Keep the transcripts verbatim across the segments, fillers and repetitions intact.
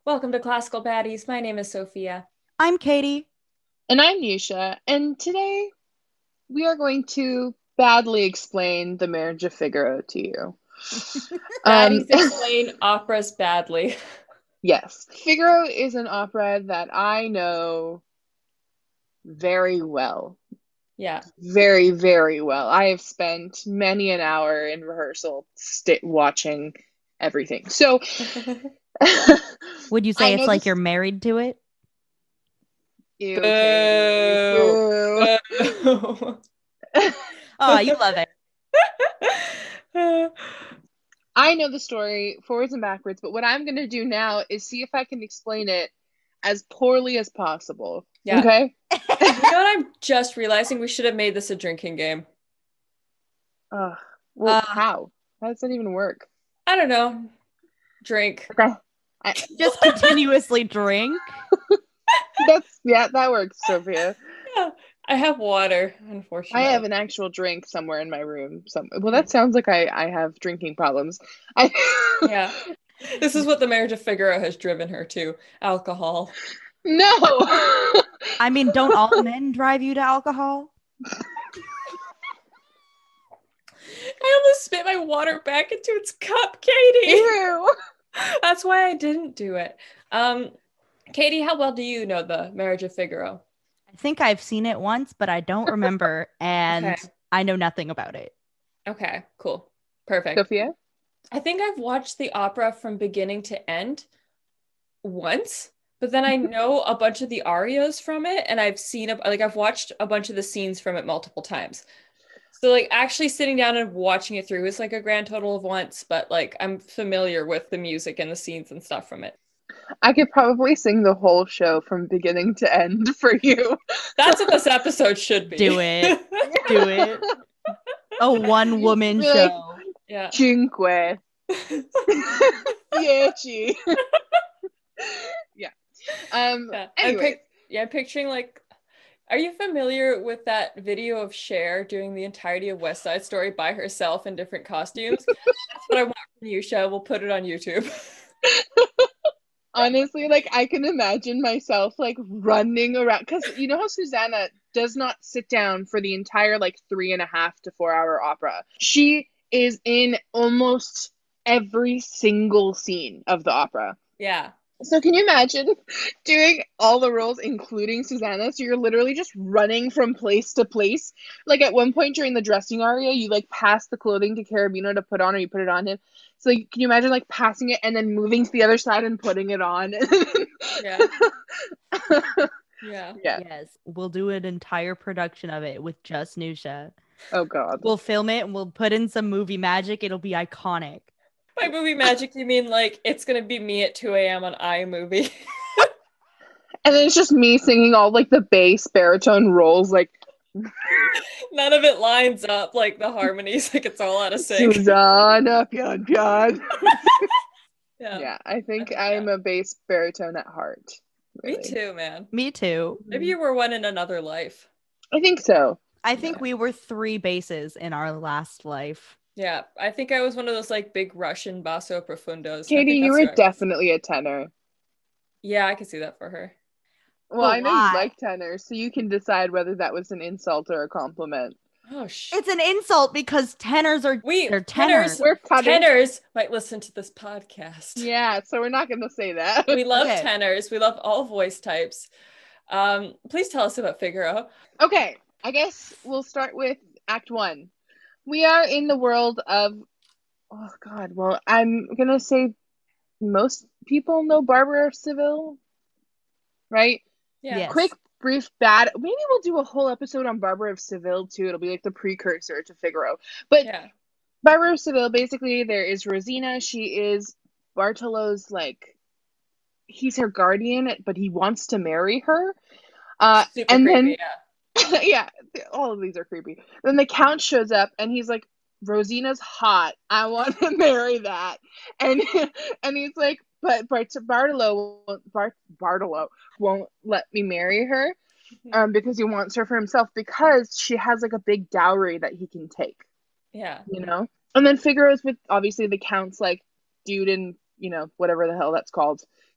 Welcome to Classical Baddies. My name is Sophia. I'm Katie. And I'm Yusha, and today we are going to badly explain the Marriage of Figaro to you. Um, Baddies explain operas badly. yes, Figaro is an opera that I know very well. Yeah. Very, very well. I have spent many an hour in rehearsal st- watching everything. So, Would you I say it's know like this. you're married to it? Ew, Katie. Boo. Boo. Boo. Oh, you love it. I know the story forwards and backwards, but what I'm going to do now is see if I can explain it as poorly as possible. Yeah. Okay? You know what I'm just realizing? We should have made this a drinking game. Ugh. Well, Uh, how? How does that even work? I don't know. Drink. Okay. I, just continuously drink. that's, yeah, that works, Sophia. Yeah. I have water, I unfortunately. have an actual drink somewhere in my room. Some, well, that sounds like I, I have drinking problems. I, Yeah. This is what the Marriage of Figaro has driven her to. Alcohol. no! I mean, don't all men drive you to alcohol? I almost spit my water back into its cup, Katie. Ew! That's why I didn't do it. Um, Katie, how well do you know the Marriage of Figaro? I think I've seen it once, but I don't remember, and Okay. I know nothing about it. Okay, cool. Perfect. Sophia? I think I've watched the opera from beginning to end once, but then I know a bunch of the arias from it, and I've seen a, like I've watched a bunch of the scenes from it multiple times. So like actually sitting down and watching it through is like a grand total of once, but like I'm familiar with the music and the scenes and stuff from it. I could probably sing the whole show from beginning to end for you. That's what this episode should be. Do it. Do it. A one woman Be like, show. Yeah. Cinque. Dieci. Yeah. Um. Yeah. I'm Anyway, pic- yeah, I'm picturing like, are you familiar with that video of Cher doing the entirety of West Side Story by herself in different costumes? That's what I want from you, Cher. We'll put it on YouTube. honestly, like I can imagine myself like running around because you know how Susanna does not sit down for the entire like three and a half to four hour opera. She is in almost every single scene of the opera. Yeah. So can you imagine doing all the roles, including Susanna? So you're literally just running from place to place. Like at one point during the dressing aria, you like pass the clothing to Carabino to put on, or you put it on him. So like, can you imagine like passing it and then moving to the other side and putting it on? Yeah. Yeah. Yeah. Yes, we'll do an entire production of it with just Nusha. Oh God. We'll film it and we'll put in some movie magic. It'll be iconic. By movie magic, you mean like it's gonna be me at two a m on iMovie? And then it's just me singing all like the bass baritone roles, like None of it lines up, like the harmonies, like it's all out of sync. Susanna Pian Pian. Yeah. Yeah, I think think, I'm yeah. a bass baritone at heart. Me Really. too, man. Me too. Maybe you were one in another life. I think so. I think Yeah. we were three bases in our last life. Yeah, I think I was one of those like big Russian basso profundos. I Katie, think you that's were who I was. definitely a tenor. Yeah, I can see that for her. Well, But I know why? you like tenors, so you can decide whether that was an insult or a compliment. Oh sh. It's an insult because tenors are We they're tenors, tenors. We're cutters. tenors might listen to this podcast. Yeah, so we're not going to say that. We love Okay. tenors. We love all voice types. Um, please tell us about Figaro. Okay, I guess we'll start with Act One. We are in the world of, oh God, well, I'm going to say most people know Barbara of Seville, right? Yeah. Yes. Quick, brief, bad. Maybe we'll do a whole episode on Barbara of Seville too. It'll be like the precursor to Figaro. But Yeah. Barbara of Seville, basically, there is Rosina. She is Bartolo's, like, he's her guardian, but he wants to marry her. Uh, Super and creepy, then, yeah. yeah, all of these are creepy. Then the Count shows up, and he's like, Rosina's hot. I want to marry that. And and he's like, but Bart- Bartolo, Bart- Bartolo won't let me marry her um, because he wants her for himself because she has like a big dowry that he can take. Yeah. You know? And then Figaro's with obviously the Count's like dude in, you know, whatever the hell that's called.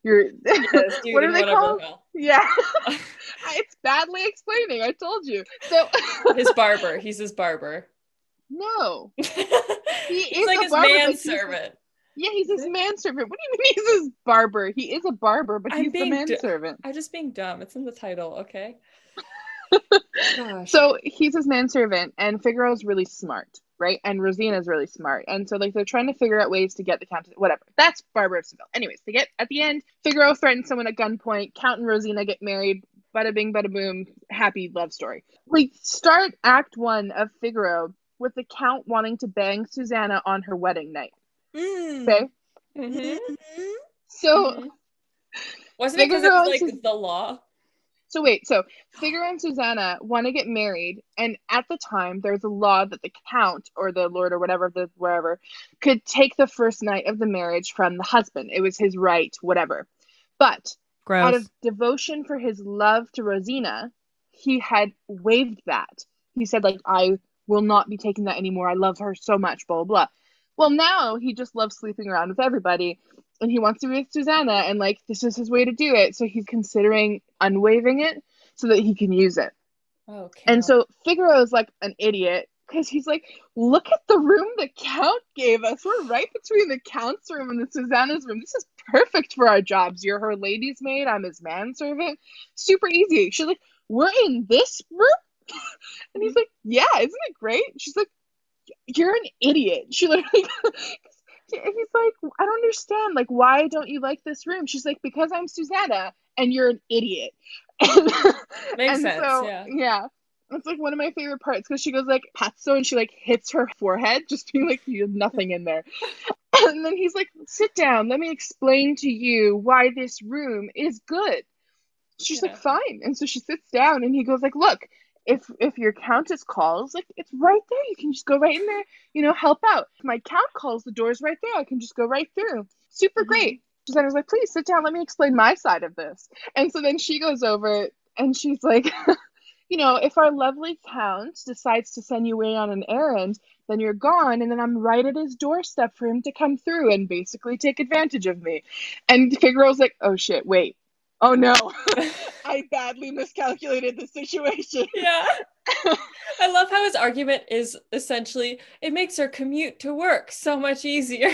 You're Yes, dude, what are and they whatever called? the hell. Yeah. It's badly explaining. I told you. So His barber. He's his barber. no. He He's is like a his barber, but he's manservant. yeah, he's Is his it? manservant. What do you mean he's his barber? He is a barber, but I'm he's the being d- manservant. I'm just being dumb. It's in the title, okay? Gosh. So he's his manservant, and Figaro's really smart, right? And Rosina's really smart. And so like they're trying to figure out ways to get the Count, whatever. That's Barber of Seville. Anyways, they get at the end, Figaro threatens someone at gunpoint, Count and Rosina get married, bada bing, bada boom, happy love story. We start act one of Figaro with the Count wanting to bang Susanna on her wedding night. Mm. Okay? Mm-hmm. Mhm. So Mhm. Wasn't it because it Figaro was and like the law? So wait, so Figaro and Susanna want to get married, and at the time there's a law that the count or the lord or whatever the wherever could take the first night of the marriage from the husband. It was his right, whatever. But out Gross. of devotion for his love to Rosina, he had waived that. He said, like, I will not be taking that anymore. I love her so much, blah, blah, blah. Well, now he just loves sleeping around with everybody, and he wants to be with Susanna, and like this is his way to do it. So he's considering unwaiving it so that he can use it. Oh, And Count. so Figaro is like an idiot because he's like, look at the room the Count gave us. We're right between the Count's room and the Susanna's room. This is perfect for our jobs. You're her lady's maid. I'm his manservant. Super easy. She's like, we're in this room? And he's like, yeah, isn't it great? She's like, you're an idiot. She literally, he's like, I don't understand. Like, why don't you like this room? She's like, because I'm Susanna and you're an idiot. And, Makes and sense, so, yeah. yeah. It's like one of my favorite parts because she goes like patso and she like hits her forehead, just being like, you have nothing in there. And then he's like, sit down, let me explain to you why this room is good. She's Yeah. like, fine. And so she sits down and he goes like, look, if if your countess calls, like it's right there. You can just go right in there, you know, help out. If my count calls, the door's right there. I can just go right through. Super Mhm. great. Susanna's like, please sit down, let me explain my side of this. And so then she goes over and she's like, you know, if our lovely count decides to send you away on an errand, then you're gone, and then I'm right at his doorstep for him to come through and basically take advantage of me. And Figaro's like, oh shit, wait. Oh no, I badly miscalculated the situation. Yeah. I love how his argument is essentially it makes her commute to work so much easier.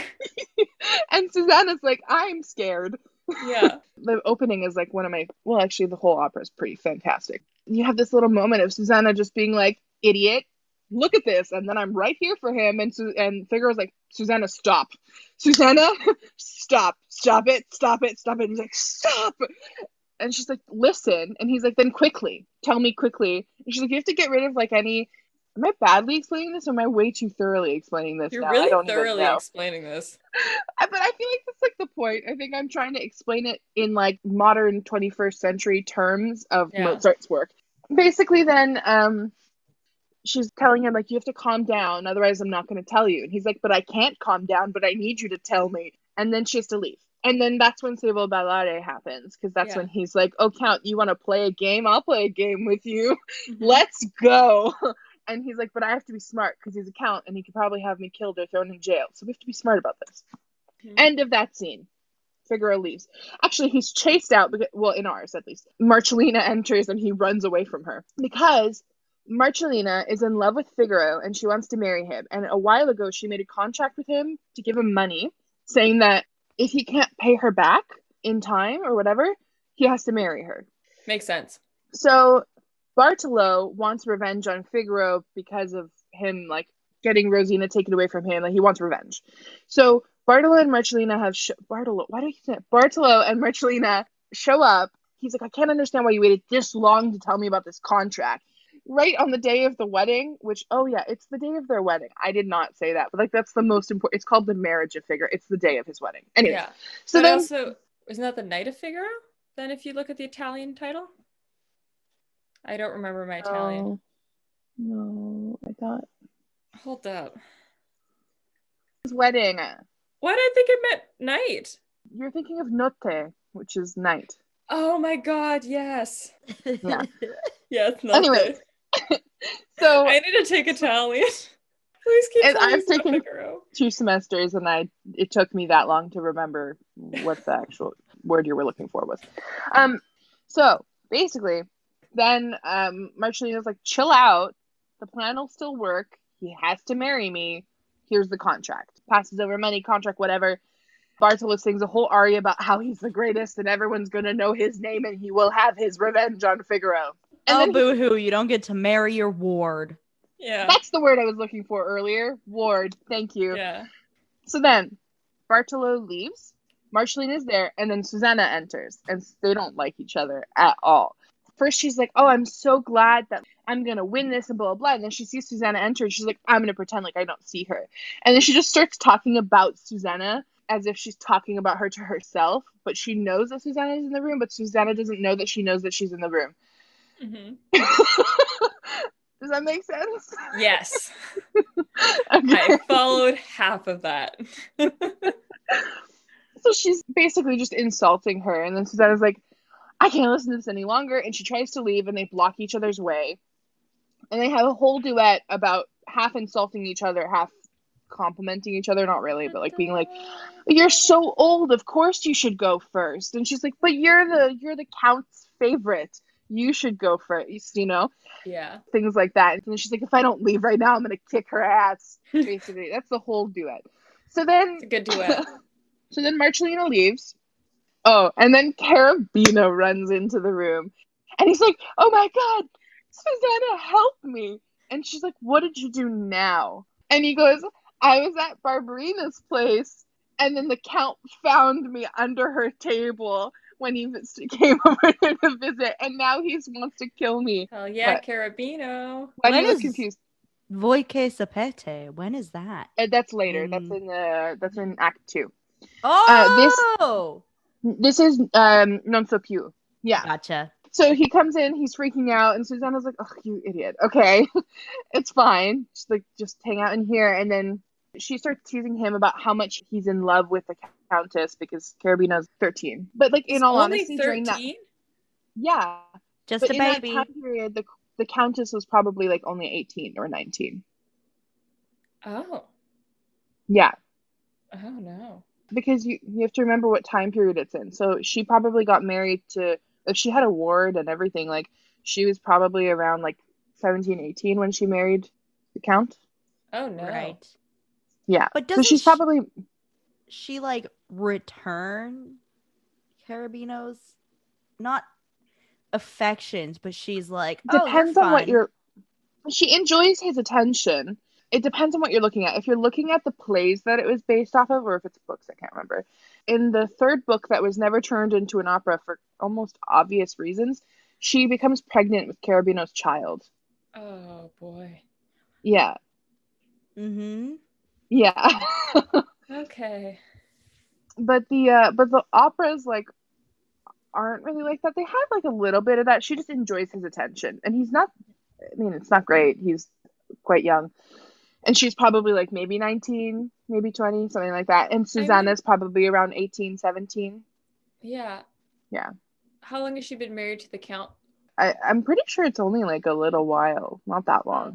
And Susanna's like, I'm scared. Yeah. The opening is like one of my, well, actually, the whole opera is pretty fantastic. You have this little moment of Susanna just being like, idiot, look at this. And then I'm right here for him. And Su- and Figaro's like, Susanna, stop. Susanna, stop. Stop it. Stop it. Stop it. And he's like, stop. And she's like, listen. And he's like, then quickly. Tell me quickly. And she's like, you have to get rid of like any. Am I badly explaining this or am I way too thoroughly explaining this You're now? I really don't even thoroughly know. explaining this. But I feel like that's like the point. I think I'm trying to explain it in like modern twenty-first century terms of Yeah. Mozart's work. Basically, then um, she's telling him like, you have to calm down, otherwise I'm not going to tell you. And he's like, but I can't calm down, but I need you to tell me. And then she has to leave. And then that's when Se vuol ballare happens, because that's Yeah. when he's like, oh, Count, you want to play a game? I'll play a game with you. Mhm. Let's go. And he's like, but I have to be smart because he's a count and he could probably have me killed or thrown in jail. So we have to be smart about this. Mhm. End of that scene. Figaro leaves. Actually, he's chased out, because, well, in ours at least. Marcellina enters and he runs away from her because Marcellina is in love with Figaro and she wants to marry him. And a while ago, she made a contract with him to give him money, saying that if he can't pay her back in time or whatever, he has to marry her. Makes sense. So Bartolo wants revenge on Figaro because of him, like, getting Rosina taken away from him. Like, he wants revenge. So Bartolo and Marcellina have... Sh- Bartolo, why do you say that? Bartolo and Marcellina show up. He's like, I can't understand why you waited this long to tell me about this contract. Right on the day of the wedding, which, oh yeah, it's the day of their wedding. I did not say that, but like that's the most important. It's called the marriage of Figaro. It's the day of his wedding. Anyway, Yeah. so but then also, isn't that the night of Figaro? Then if you look at the Italian title? I don't remember my Italian. no, no, I thought Hold up. his wedding. Why did I think it meant night? You're thinking of notte, which is night. Oh my god, yes. Yeah. Yes, not Anyways, this. so I need to take Italian. Please keep And telling I've me about taken- Figaro. two semesters, and I it took me that long to remember what the actual word you were looking for was. Um, so basically, then um, Marcelina's like, chill out. The plan will still work. He has to marry me. Here's the contract. Passes over money, contract, whatever. Bartolo sings a whole aria about how he's the greatest and everyone's going to know his name and he will have his revenge on Figaro. And oh, then boo-hoo. You don't get to marry your ward. Yeah. That's the word I was looking for earlier. Ward. Thank you. Yeah. So then Bartolo leaves. Marcelina's there, and then Susanna enters, and they don't like each other at all. First, she's like, oh, I'm so glad that I'm going to win this, and blah, blah, blah. And then she sees Susanna enter, and she's like, I'm going to pretend like I don't see her. And then she just starts talking about Susanna as if she's talking about her to herself, but she knows that Susanna is in the room, but Susanna doesn't know that she knows that she's in the room. Mm-hmm. Does that make sense? Yes. Okay. I followed half of that. So she's basically just insulting her, and then Susanna's like, I can't listen to this any longer, and she tries to leave, and they block each other's way. And they have a whole duet about half insulting each other, half complimenting each other, not really, but like being like, you're so old, of course you should go first. And she's like, but you're the you're the Count's favorite. You should go first, you know? Yeah. Things like that. And then she's like, if I don't leave right now, I'm gonna kick her ass. Basically. That's the whole duet. So then It's a good duet. So then Marcelina leaves. Oh, and then Carabino runs into the room. And he's like, oh my god, Susanna, help me. And she's like, what did you do now? And he goes, I was at Barbarina's place, and then the Count found me under her table when he came over to visit, and now he wants to kill me. Hell yeah, What? Carabino. Why do When you look is- confused? Voi che sapete. When is that? Uh, that's later. Mm. That's in the that's in Act Two. Oh! This is um non so più. Yeah. Gotcha. So he comes in, he's freaking out, and Susanna's like, oh, you idiot. Okay, it's fine. She's like, just hang out in here. And then she starts teasing him about how much he's in love with the Countess because Carabino's thirteen. But like, in He's all only honesty, during that, thirteen? yeah, Just but a in baby. that time period, the the Countess was probably like only eighteen or nineteen. Oh. Yeah, Oh no. because you you have to remember what time period it's in. So she probably got married to, if she had a ward and everything, like she was probably around like seventeen, eighteen when she married the Count. Oh no. Right. Yeah. But So doesn't she's she- probably She, like, return Carabino's, not affections, but she's like, oh, depends you're on what fun. you're she enjoys his attention. It depends on what you're looking at. If you're looking at the plays that it was based off of, or if it's books, I can't remember. In the third book that was never turned into an opera for almost obvious reasons, she becomes pregnant with Carabino's child. Oh boy. Yeah. Mm-hmm. Yeah. Okay. but the uh but the operas like aren't really like that. They have like a little bit of that. She just enjoys his attention. And he's not, I mean, it's not great. He's quite young. And she's probably like maybe nineteen, maybe twenty, something like that. And Susanna's probably around eighteen, seventeen. Yeah. Yeah. How long has she been married to the Count? I, I'm pretty sure it's only like a little while, not that long.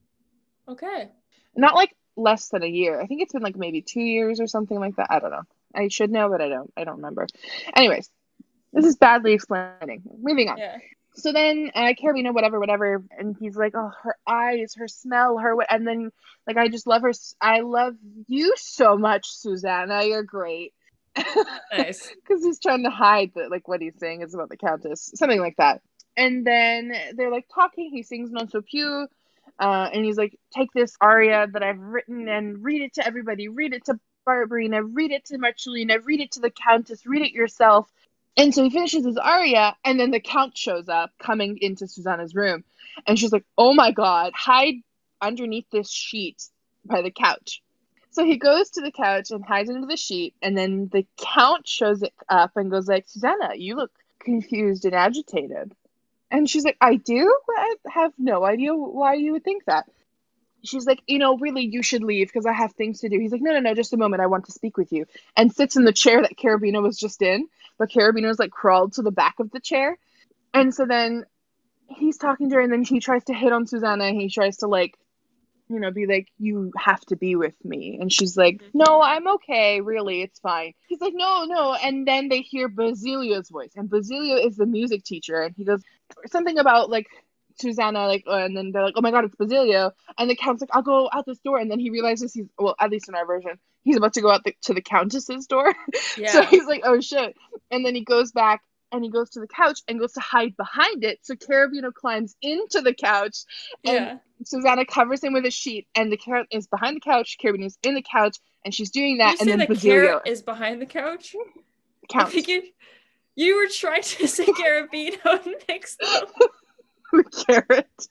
Okay. Not like less than a year. I think it's been like maybe two years or something like that. I don't know. I should know, but I don't. I don't remember. Anyways, this is badly explaining. Moving on. Yeah. So then, uh, Carabino, whatever, whatever, and he's like, oh, her eyes, her smell, her, what, and then, like, I just love her. I love you so much, Susanna. You're great. Nice. Because he's trying to hide that, like, what he's saying is about the Countess, something like that. And then they're like talking. He sings Non so più, uh, and he's like, take this aria that I've written and read it to everybody. Read it to Barbarina. Read it to Marcelina. Read it to the Countess. Read it yourself. And so he finishes his aria, and then the Count shows up, coming into Susanna's room. And she's like, oh my god, hide underneath this sheet by the couch. So he goes to the couch and hides under the sheet, and then the Count shows it up and goes like, Susanna, you look confused and agitated. And she's like, I do? I have no idea why you would think that. She's like, you know, really, you should leave because I have things to do. He's like, no, no, no, just a moment. I want to speak with you. And sits in the chair that Carabino was just in. But Carabino's like crawled to the back of the chair. And so then he's talking to her, and then he tries to hit on Susanna. He tries to like you know, be like, you have to be with me. And she's like, no, I'm okay. Really, it's fine. He's like, no, no. And then they hear Basilio's voice. And Basilio is the music teacher. And he goes something about like Susanna, like, uh, and then they're like, oh my God, it's Basilio. And the Count's like, I'll go out this door. And then he realizes he's, well, at least in our version, he's about to go out the, to the Countess's door. Yeah. So he's like, oh shit. And then he goes back. And he goes to the couch and goes to hide behind it. So Carabino climbs into the couch, and Yeah. Susanna covers him with a sheet. And the carrot is behind the couch. Carabino's in the couch, and she's doing that. Did you and say then the Basilio carrot is behind the couch? I Count think you, you were trying to say Carabino and mix them. the carrot.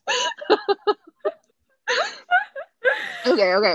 okay, okay.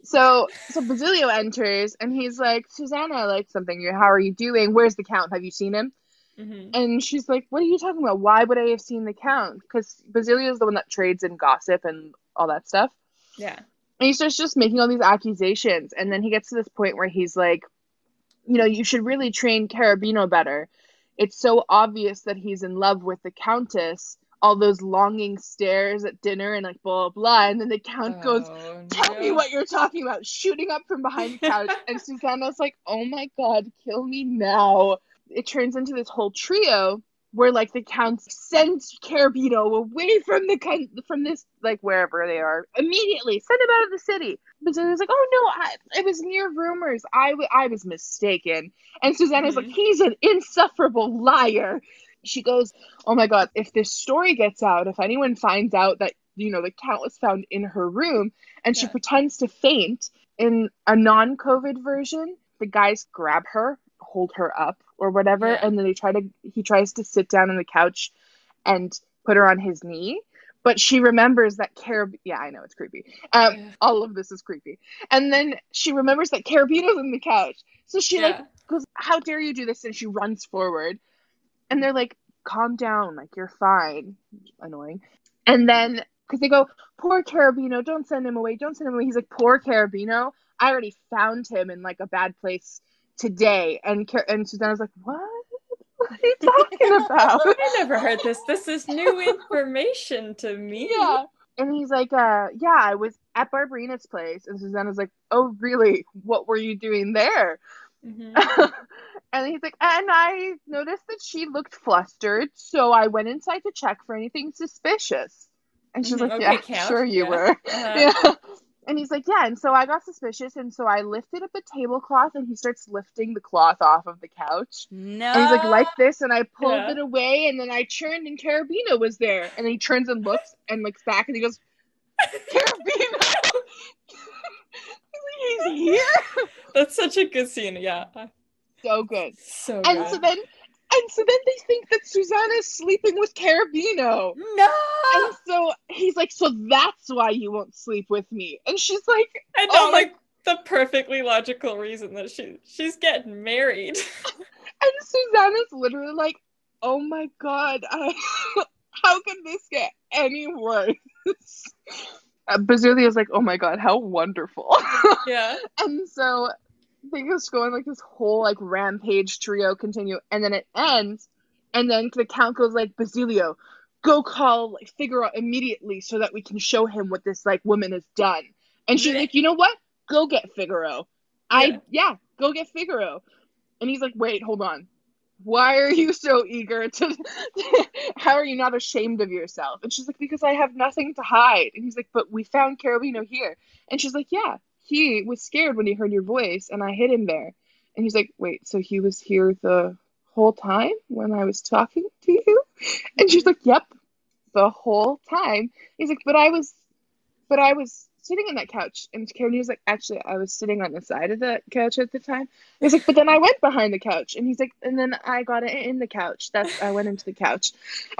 So so Basilio enters, and he's like, Susanna, like something. How are you doing? Where's the Count? Have you seen him? Mm-hmm. And she's like, what are you talking about? Why would I have seen the Count? Because Basilio is the one that trades in gossip and all that stuff. Yeah. And he starts just making all these accusations. And then he gets to this point where he's like, you know, you should really train Carabino better. It's so obvious that he's in love with the Countess. All those longing stares at dinner and like blah, blah, blah. And then the Count Oh, goes, tell no. me what you're talking about. Shooting up from behind the couch. And Susanna's like, oh my God, kill me now. It turns into this whole trio where like the Count sends Carabino away from the con- from this, like wherever they are, immediately send him out of the city. But so he was like, oh no, I, it was mere rumors. I, w- I was mistaken. And Susanna's Mhm. like, he's an insufferable liar. She goes, oh my God, if this story gets out, if anyone finds out that, you know, the Count was found in her room, and she Yeah. pretends to faint. In a non-COVID version, the guys grab her, hold her up or whatever, Yeah. and then they try to he tries to sit down on the couch and put her on his knee, but she remembers that Carab yeah I know it's creepy, um Yeah. all of this is creepy, and then she remembers that Carabino's in the couch, so she like Yeah. goes, how dare you do this, and she runs forward, and they're like, calm down, like you're fine. Annoying. And then because they go, poor Carabino, don't send him away, don't send him away. He's like, poor Carabino, I already found him in like a bad place today. And Car- and Susanna's like, what? What are you talking about? I never heard this. This is new information to me. Yeah. And he's like, uh, yeah, I was at Barbarina's place. And Susanna's like, oh, really? What were you doing there? Mm-hmm. And he's like, and I noticed that she looked flustered, so I went inside to check for anything suspicious. And she's Mhm. like, Okay, yeah, Count. sure you Yeah. were. Uh-huh. Yeah. And he's like, yeah, and so I got suspicious, and so I lifted up the tablecloth, and he starts lifting the cloth off of the couch. No. And he's like, like this, and I pulled Yeah. it away, and then I turned, and Carabino was there. And he turns and looks, and looks back, and he goes, Carabino! He's here? That's such a good scene. Yeah. So good. So And good. so then, and so then they think that Susanna's sleeping with Carabino. No. And so he's like, so that's why you won't sleep with me. And she's like, I oh don't my- like the perfectly logical reason that she she's getting married. and Susanna's literally like, oh my God, I, how can this get any worse? Uh, Basilio's like, oh my God, how wonderful. Yeah. And so they just go on like this whole like rampage trio continue, and then it ends, and then the Count goes like, Basilio, go call like Figaro immediately so that we can show him what this like woman has done. And she's like, you know what? Go get Figaro. I Yeah. yeah, go get Figaro. And he's like, wait, hold on. Why are you so eager to how are you not ashamed of yourself? And she's like, because I have nothing to hide. And he's like, but we found Carabino here. And she's like, yeah, he was scared when he heard your voice and I hid him there. And he's like, wait, so he was here the whole time when I was talking to you? And she's like, yep, the whole time. He's like, but I was but I was sitting on that couch. And Carabino's like, actually, I was sitting on the side of the couch at the time. He's like, but then I went behind the couch. And he's like, and then I got it in the couch. That's I went into the couch.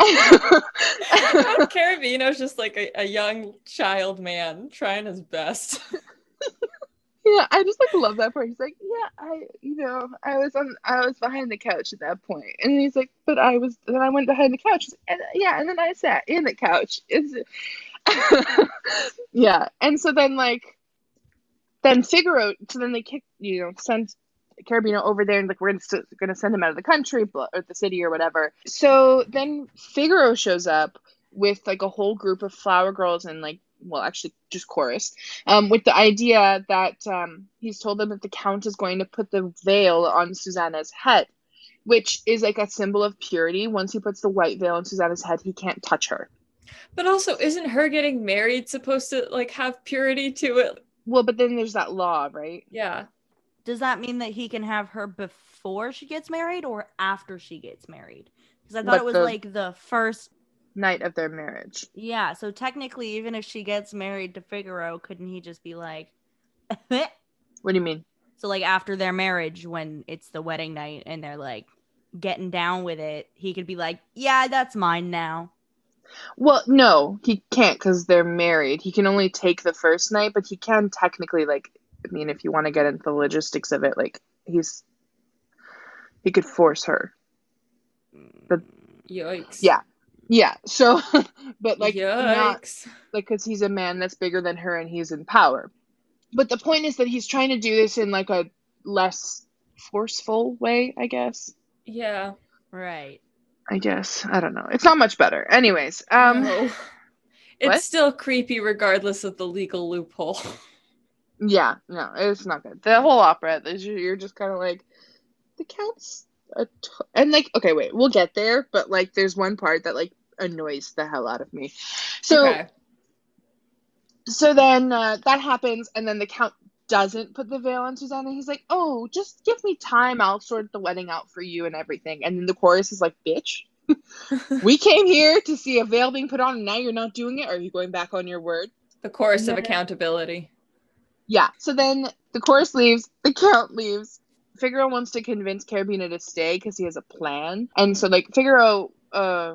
Carabino's just like a, a young child man trying his best. Yeah, I just like love that part. He's like, yeah, I, you know, I was on, I was behind the couch at that point, and he's like, but I was, then I went behind the couch, and yeah, and then I sat in the couch. It's, yeah, and so then like, then Figaro, so then they kick, you know, send Carabino over there, and like we're gonna gonna send him out of the country or the city or whatever. So then Figaro shows up with like a whole group of flower girls and like well, actually just chorus, um, with the idea that um, he's told them that the Count is going to put the veil on Susanna's head, which is like a symbol of purity. Once he puts the white veil on Susanna's head, he can't touch her. But also, isn't her getting married supposed to like have purity to it? Well, but then there's that law, right? Yeah. Does that mean that he can have her before she gets married or after she gets married? Because I thought But it was the- like the first. Night of their marriage. Yeah, so technically, even if she gets married to Figaro, couldn't he just be like, What do you mean? so like after their marriage, when it's the wedding night and they're like getting down with it, he could be like, yeah, that's mine now. Well, no, he can't because they're married. He can only take the first night, but he can technically, like, I mean, if you want to get into the logistics of it, like, he's, he could force her. But, Yikes. yeah. Yeah, so, but, like, not, Yikes. like, because he's a man that's bigger than her and he's in power. But the point is that he's trying to do this in, like, a less forceful way, I guess. Yeah. Right. I guess. I don't know. It's not much better. Anyways, um... No. It's What? still creepy regardless of the legal loophole. Yeah, no, it's not good. The whole opera, there's- you're just kind of like, the Count's a t-. And like, okay, wait, we'll get there, but like, there's one part that like annoys the hell out of me. So, Okay. so then uh, that happens, and then the Count doesn't put the veil on Susanna. He's like, oh, just give me time. I'll sort the wedding out for you and everything. And then the chorus is like, bitch, we came here to see a veil being put on, and now you're not doing it. Are you going back on your word? The chorus of Yeah. accountability. Yeah. So then the chorus leaves, the Count leaves. Figaro wants to convince Carabina to stay because he has a plan. And so, like, Figaro, uh,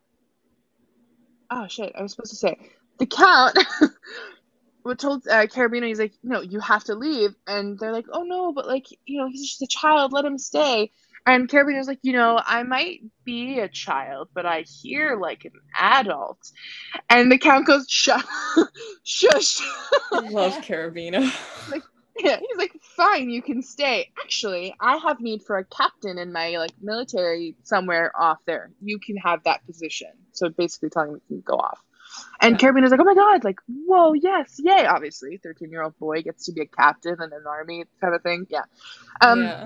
oh shit, I was supposed to say, the Count told uh, Carabina, he's like, no, you have to leave. And they're like, oh no, but like, you know, he's just a child, let him stay. And Carabina's like, you know, I might be a child, but I hear like an adult. And the Count goes, shut, shush. I love Carabina. Like, yeah, he's like, fine, you can stay. Actually, I have need for a captain in my like military somewhere off there. You can have that position. So basically telling him he can go off. And Yeah. Carabina's like, oh my god, like, whoa, yes, yay. Obviously, thirteen-year-old boy gets to be a captain in an army kind of thing. Yeah. Um, yeah.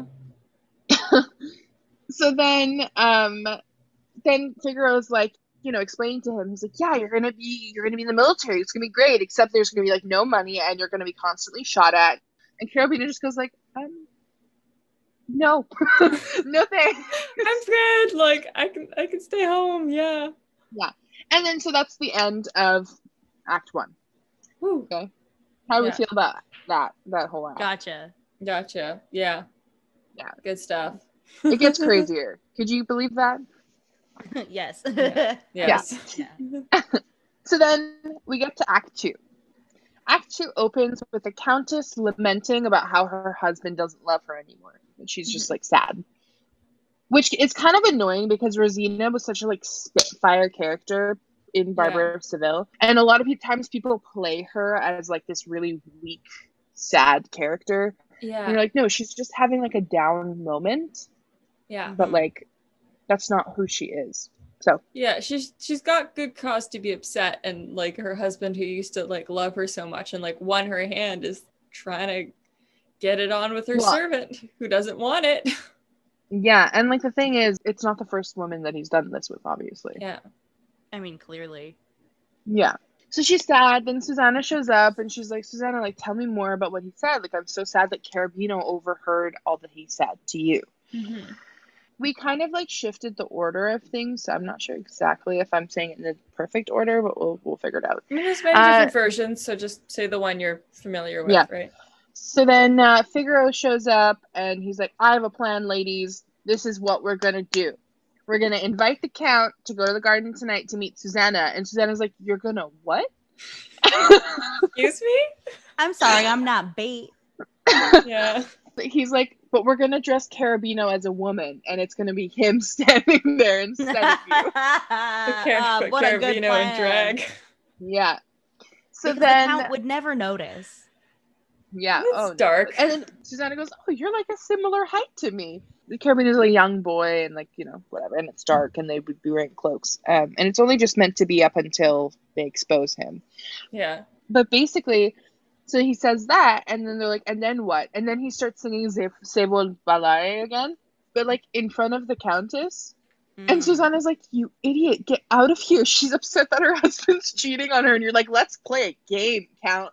So then, um, then Figaro's like, you know, explaining to him, he's like, yeah, you're gonna be, you're gonna be in the military. It's gonna be great, except there's gonna be like no money, and you're gonna be constantly shot at. And Carabina just goes like, um, no, no thanks. I'm good. Like I can I can stay home. Yeah. Yeah. And then so that's the end of Act One. Woo. Okay. How do we Yeah. feel about that? That whole act. Gotcha. Gotcha. Yeah. Yeah. Good stuff. It gets crazier. Could you believe that? Yes. Yeah. Yes. Yeah. So then we get to Act Two. Act Two opens with the Countess lamenting about how her husband doesn't love her anymore, and she's just like sad. Which is kind of annoying because Rosina was such a like spitfire character in Barbara of Seville, and a lot of pe- times people play her as like this really weak, sad character. Yeah. And you're like, no, she's just having like a down moment, Yeah. but like that's not who she is. So Yeah, she's she's got good cause to be upset, and like her husband who used to like love her so much and like won her hand is trying to get it on with her Well- servant who doesn't want it. yeah, and like the thing is, it's not the first woman that he's done this with, obviously. Yeah. I mean, clearly. Yeah. So she's sad. Then Susanna shows up and she's like, Susanna, like, tell me more about what he said. Like, I'm so sad that Carabino overheard all that he said to you. Mm-hmm. We kind of like shifted the order of things. So I'm not sure exactly if I'm saying it in the perfect order, but we'll we'll figure it out. I mean, there's many Uh, different versions, so just say the one you're familiar with, Yeah. right? So then uh, Figaro shows up and he's like, I have a plan, ladies. This is what we're going to do. We're going to invite the Count to go to the garden tonight to meet Susanna. And Susanna's like, you're going to what? Excuse me? I'm sorry, I'm not bait. Yeah. He's like, but we're going to dress Carabino as a woman. And it's going to be him standing there instead of you. The Car- Ah, put what a good Carabino plan. in drag. Yeah. So Because then, the Count would never notice. yeah. It's oh, no. dark. And then Susanna goes, oh, you're like a similar height to me. Carabina's a young boy, and like, you know, whatever, and it's dark, and they would be wearing cloaks. Um, and it's only just meant to be up until they expose him. Yeah. But basically, so he says that, and then they're like, and then what? And then he starts singing C'est bon balare again, but like in front of the Countess. And Mm. Susanna's like, you idiot, get out of here. She's upset that her husband's cheating on her. And you're like, let's play a game, Count.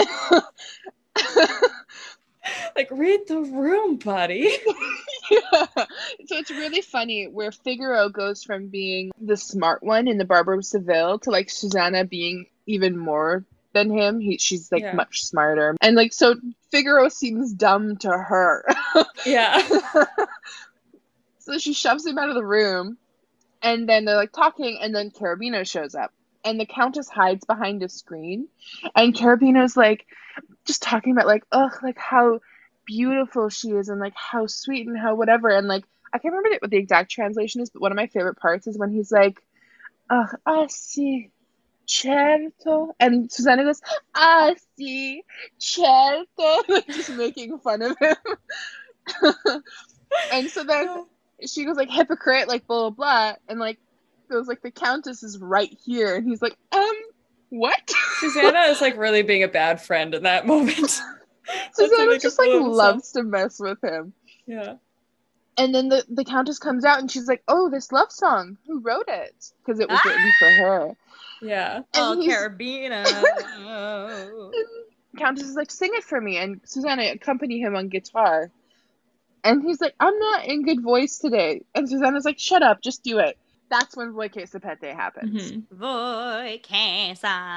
Like, read the room, buddy. Yeah. So it's really funny where Figaro goes from being the smart one in the Barber of Seville to like Susanna being even more than him. He, she's like Yeah. much smarter. And like, so Figaro seems dumb to her. Yeah. So she shoves him out of the room, and then they're like talking, and then Carabiner shows up, and the Countess hides behind a screen, and Carabiner's like just talking about like, ugh, like how beautiful she is, and like how sweet and how whatever, and like I can't remember what the exact translation is, but one of my favorite parts is when he's like, ugh, ah si, certo, and Susanna goes, ah si, certo, like just making fun of him. And so then she goes like, hypocrite, like blah blah blah, and like goes like, the Countess is right here, and he's like, um what? Susanna is like really being a bad friend in that moment. Susanna just like loves to mess with him. Yeah. And then the the Countess comes out, and she's like, oh, this love song, who wrote it? Because it was Ah! written for her. Yeah. And Oh, he's- Carabiner. Countess is like, sing it for me, and Susanna accompany him on guitar. And he's like, I'm not in good voice today. And Susanna's like, shut up, just do it. That's when Voi che sapete happens. Mm-hmm. Voi che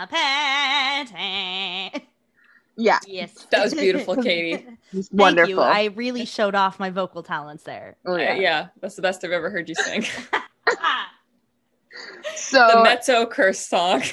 sapete. Yeah. Yes. That was beautiful, Katie. He's Thank wonderful. you. I really showed off my vocal talents there. Oh, Yeah. yeah. yeah, that's the best I've ever heard you sing. So The mezzo curse song.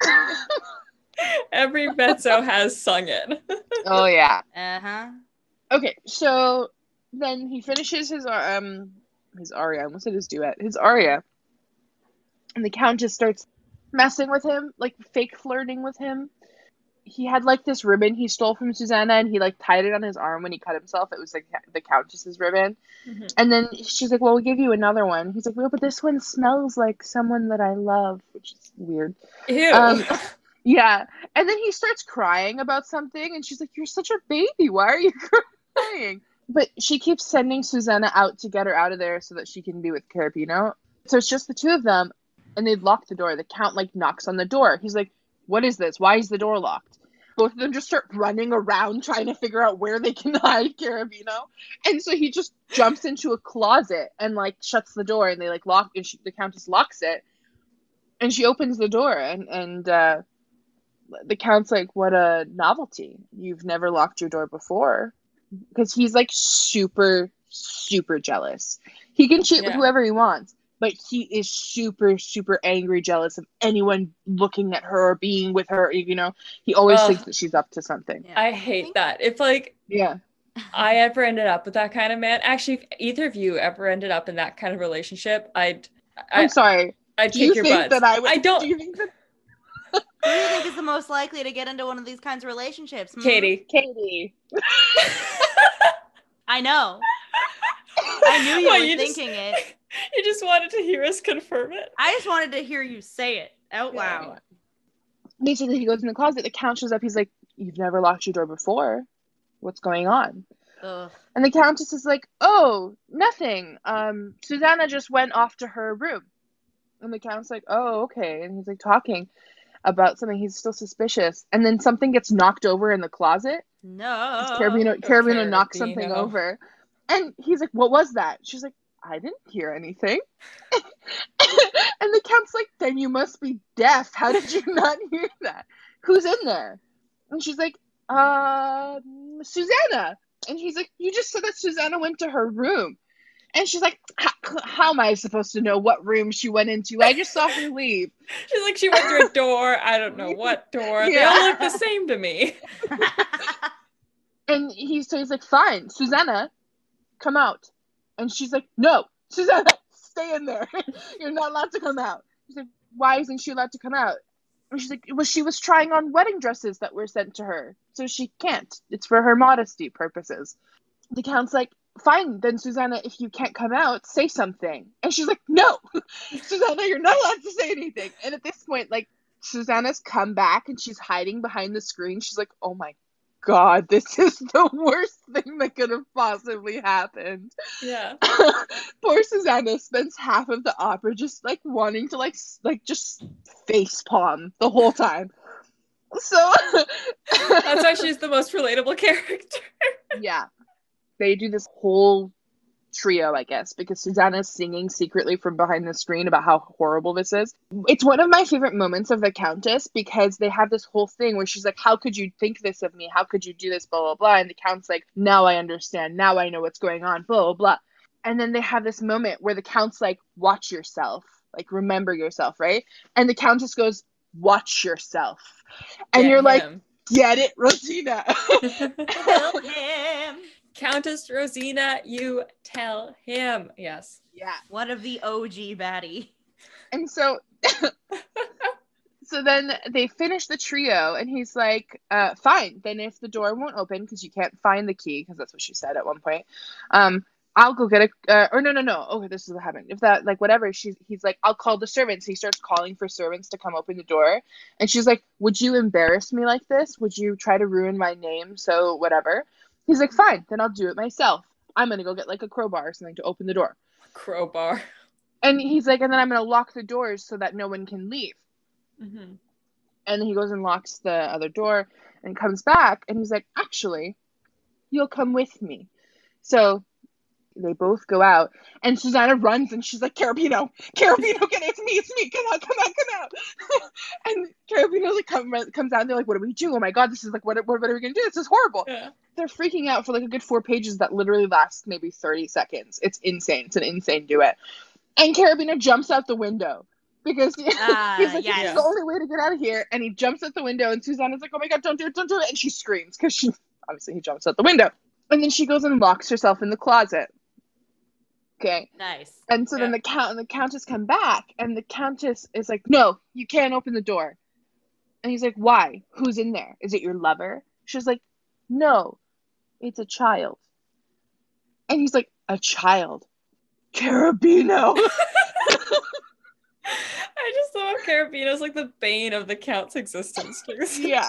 Every mezzo has sung it. oh yeah. Uh-huh. Okay, so then he finishes his um his aria. I almost said his duet. His aria, and the Countess starts messing with him, like fake flirting with him. He had like this ribbon he stole from Susanna, and he like tied it on his arm when he cut himself. It was like the Countess's ribbon. Mm-hmm. And then she's like, well, we'll give you another one. He's like, well, but this one smells like someone that I love, which is weird. Ew. Um, yeah. And then he starts crying about something, and she's like, you're such a baby. Why are you crying? But she keeps sending Susanna out to get her out of there so that she can be with Carabino. So it's just the two of them, and they've locked the door. The Count like knocks on the door. He's like, what is this? Why is the door locked? Both of them just start running around trying to figure out where they can hide Carabino. And so he just jumps into a closet and like shuts the door, and they like lock, and she, the Countess locks it, and she opens the door, and, and uh, the Count's like, what a novelty. You've never locked your door before. Because he's like super, super jealous. He can cheat Yeah. with whoever he wants, but he is super, super angry, jealous of anyone looking at her or being with her. You know, he always Ugh. thinks that she's up to something. Yeah. I hate that. If like Yeah. I ever ended up with that kind of man, actually, if either of you ever ended up in that kind of relationship, I'd I'm I, sorry. I'd Do kick you your think butts. that I would? I don't, Do you think that Who do you think is the most likely to get into one of these kinds of relationships? hmm? Katie. Katie? I know. I knew you What, were you just- thinking it. You just wanted to hear us confirm it. I just wanted to hear you say it out Yeah. loud. Basically, he goes in the closet. The Count shows up. He's like, "You've never locked your door before. What's going on?" Ugh. And the Countess is like, "Oh, nothing. Um, Susanna just went off to her room." And the Count's like, "Oh, okay." And he's like talking about something. He's still suspicious. And then something gets knocked over in the closet. No. Carabino, Carabino Carabino. knocks something over. And he's like, "What was that?" She's like, "I didn't hear anything." And the Count's like, "Then you must be deaf. How did you not hear that? Who's in there?" And she's like, um, Susanna. And he's like, "You just said that Susanna went to her room." And she's like, "How am I supposed to know what room she went into? I just saw her leave." She's like, she went through a door. I don't know what door. They all look the same to me. And he's so he's like, "Fine, Susanna, come out." And she's like, "No, Susanna, stay in there. You're not allowed to come out." He's like, "Why isn't she allowed to come out?" And she's like, "Well, she was trying on wedding dresses that were sent to her, so she can't. It's for her modesty purposes." The Count's like, fine, then Susanna, if you can't come out, say something. And she's like, no, Susanna, you're not allowed to say anything. And at this point, like, Susanna's come back and she's hiding behind the screen. She's like, oh my God, this is the worst thing that could have possibly happened. Yeah. Poor Susanna spends half of the opera just like wanting to like like just face palm the whole time. So that's why she's the most relatable character. Yeah. They do this whole trio, I guess, because Susanna's singing secretly from behind the screen about how horrible this is. It's one of my favorite moments of the Countess because they have this whole thing where she's like, how could you think this of me? How could you do this? Blah, blah, blah. And the Count's like, now I understand. Now I know what's going on. Blah, blah, blah. And then they have this moment where the Count's like, watch yourself. Like, remember yourself, right? And the Countess goes, watch yourself. And Get you're him. like, get it, Rosina. Tell him. Countess Rosina, you tell him. Yes. Yeah. One of the O G baddie. And so so then they finish the trio and he's like, uh, fine, then if the door won't open because you can't find the key, because that's what she said at one point, um, I'll go get a, uh, or no, no, no. Okay, this is what happened. If that, like, whatever, she's, he's like, I'll call the servants. He starts calling for servants to come open the door. And she's like, would you embarrass me like this? Would you try to ruin my name? So whatever. He's like, fine, then I'll do it myself. I'm going to go get like a crowbar or something to open the door. Crowbar. And he's like, and then I'm going to lock the doors so that no one can leave. Mm-hmm. And he goes and locks the other door and comes back. And he's like, actually, you'll come with me. So they both go out. And Susanna runs and she's like, Carabino, Carabino, get it. It's me. It's me. Come out, come out, come out. And Carabino like come, comes out and they're like, what do we do? Oh my God, this is like, what, what, what are we going to do? This is horrible. Yeah. They're freaking out for like a good four pages that literally lasts maybe thirty seconds. It's insane. It's an insane duet. And Carabino jumps out the window because uh, he's like, yes. it's the only way to get out of here. And he jumps out the window and Susanna's like, oh my God, don't do it, don't do it. And she screams because she, obviously he jumps out the window. And then she goes and locks herself in the closet. Okay. Nice. And so Yeah. then the count and the Countess come back and the Countess is like, no, you can't open the door. And he's like, why? Who's in there? Is it your lover? She's like, no, it's a child. And he's like, a child? Carabino. I just love Carabino's like the bane of the Count's existence. Yeah.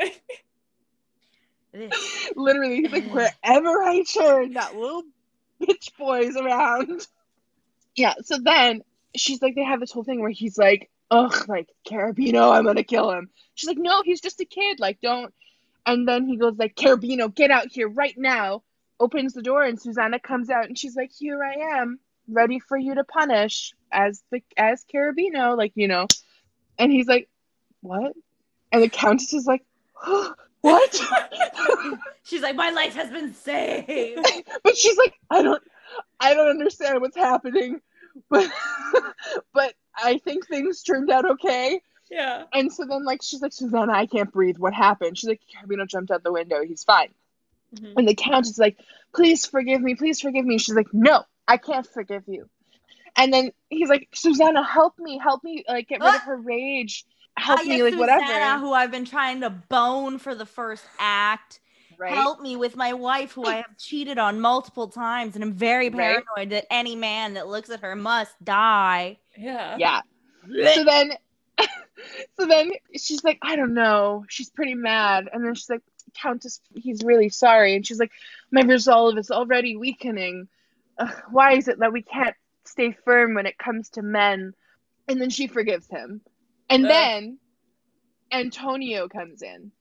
This. Literally, he's like, wherever I turn, that little bitch boy's around. Yeah, so then she's like, they have this whole thing where he's like, ugh, like, Carabino, I'm gonna kill him. She's like, no, he's just a kid, like, don't. And then he goes like, Carabino, get out here right now. Opens the door and Susanna comes out and she's like, here I am, ready for you to punish as the as Carabino, like, you know. And he's like, what? And the Countess is like, oh, what? She's like, my life has been saved. But she's like, I don't I don't understand what's happening. But but I think things turned out okay. Yeah. And so then like she's like, Susanna, I can't breathe. What happened? She's like, Carabino jumped out the window. He's fine. Mm-hmm. And the Countess is like, please forgive me. Please forgive me. She's like, no, I can't forgive you. And then he's like, Susanna, help me. Help me, like, get rid of her rage. Help I me, get like, Susanna, whatever. who I've been trying to bone for the first act. Right? Help me with my wife, who I have cheated on multiple times, and I'm very Right? paranoid that any man that looks at her must die. Yeah. Yeah. So then, so then she's like, I don't know. She's pretty mad. And then she's like, Countess, he's really sorry. And she's like, my resolve is already weakening. Ugh, why is it that we can't stay firm when it comes to men? And then she forgives him. And Ugh. then Antonio comes in.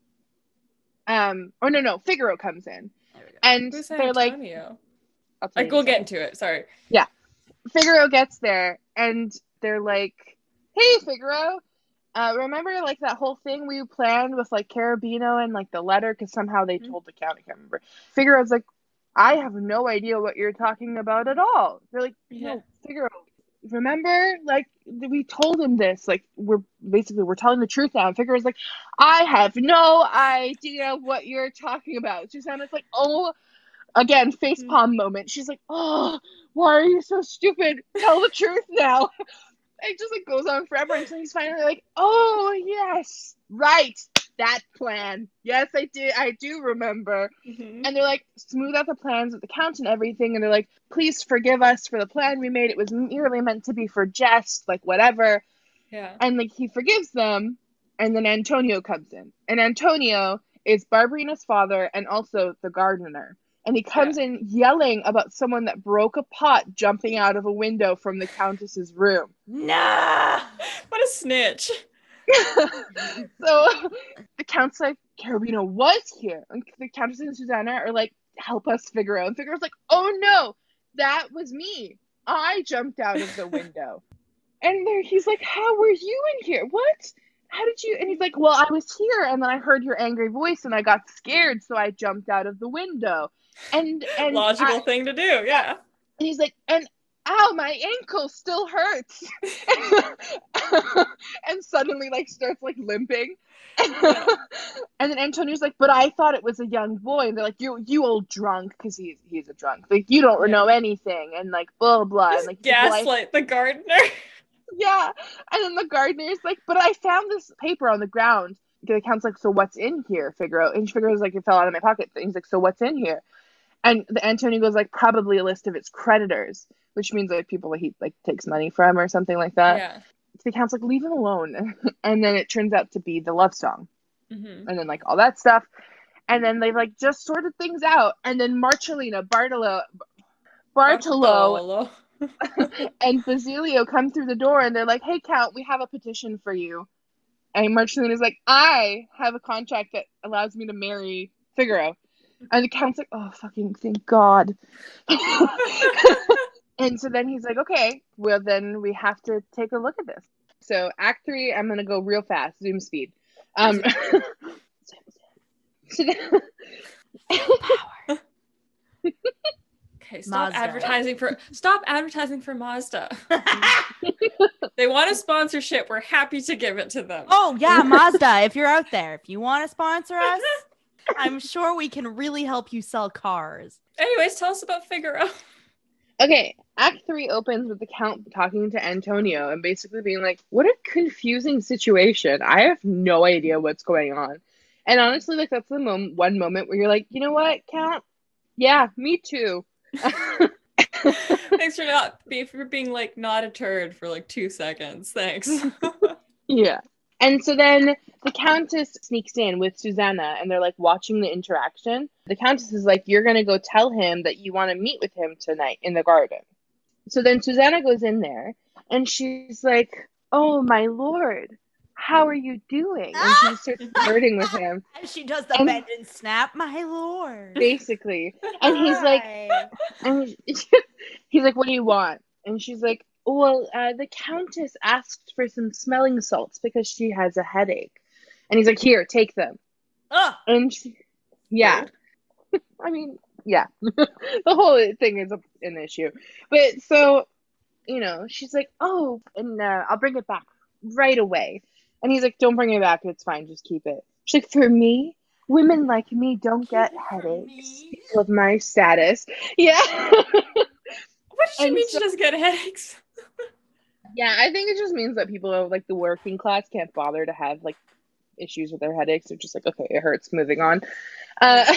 Um, or no, no, Figaro comes in. There we go. And Who's they're like, Antonio? I'll tell Like, you we'll in a get into it. Sorry. Figaro gets there and they're like, hey, Figaro, uh, remember like that whole thing we planned with like Carabino and like the letter? Because somehow they told the Count, I can't remember. Figaro's like, I have no idea what you're talking about at all. They're like, Yeah. no, Figaro, remember? Like, we told him this. Like, we're basically, we're telling the truth now. And Figaro's like, I have no idea what you're talking about. Susanna's like, oh, again, facepalm moment. She's like, oh, why are you so stupid? Tell the truth now. It just like goes on forever until he's finally like, oh yes, right, that plan. Yes, I did. I do remember. Mhm. And they're like, smooth out the plans with the count and everything. And they're like, please forgive us for the plan we made. It was merely meant to be for jest, like whatever. Yeah. And like he forgives them. And then Antonio comes in. And Antonio is Barbarina's father and also the gardener. And he comes Yeah. in yelling about someone that broke a pot jumping out of a window from the Countess's room. Nah. What a snitch. So the Count's like, Carabino was here. And the Countess and Susanna are like, help us figure out. And Figaro's like, oh no, that was me. I jumped out of the window. And there he's like, how were you in here? What? How did you? And he's like, well, I was here and then I heard your angry voice and I got scared, so I jumped out of the window. And and Logical I, thing to do, yeah. and he's like, and ow, my ankle still hurts. And suddenly like starts like limping. Yeah. And then Antonio's like, but I thought it was a young boy. And they're like, you you old drunk, because he's he's a drunk. Like, you don't Yeah. know anything. And like, blah, blah. Just And like, he's like, well, I- gaslight the gardener. yeah. And then the gardener's like, but I found this paper on the ground. The Count's like, so what's in here, Figaro? And Figaro's like, it fell out of my pocket. And he's like, so what's in here? And the Antonio goes like, probably a list of its creditors, which means like people that he like takes money from or something like that. Yeah. The Count's like, leave him alone. And then it turns out to be the love song. Mm-hmm. And then like all that stuff. And then they've like just sorted things out. And then Marcellina, Bartolo, Bartolo, and Basilio come through the door and they're like, hey, Count, we have a petition for you. And Marcellina's like, I have a contract that allows me to marry Figaro. And the Count's like, oh, fucking thank God. And so then he's like, okay, well, then we have to take a look at this. So act three, I'm going to go real fast, zoom speed. Um, so then- Okay, stop Mazda. advertising for stop advertising for Mazda. They want a sponsorship. We're happy to give it to them. Oh yeah, Mazda, if you're out there, if you want to sponsor us, I'm sure we can really help you sell cars. Anyways, tell us about Figaro. Okay, Act three opens with the Count talking to Antonio and basically being like, what a confusing situation. I have no idea what's going on. And honestly, like, that's the mom- one moment where you're like, you know what, Count? Yeah, me too. Thanks for not be for being like not a turd for like two seconds. Thanks. Yeah. And so then the Countess sneaks in with Susanna and they're like watching the interaction. The Countess is like, you're going to go tell him that you want to meet with him tonight in the garden. So then Susanna goes in there and she's like, oh, my lord, how are you doing? And she starts flirting with him. And she does the And- bend and snap, my lord. Basically. And he's like, Hi. and he's like, what do you want? And she's like, well, uh, the Countess asked for some smelling salts because she has a headache. And he's like, here, take them. Ugh. And she, yeah. I mean, yeah. The whole thing is a, an issue. But so, you know, she's like, oh, and uh, I'll bring it back right away. And he's like, don't bring it back. It's fine. Just keep it. She's like, for me? Women like me don't get Keep it for headaches me. because of my status. Yeah. What does she And mean so- she doesn't get headaches? Yeah, I think it just means that people of like the working class can't bother to have like issues with their headaches. They're just like, okay, it hurts, moving on. Uh,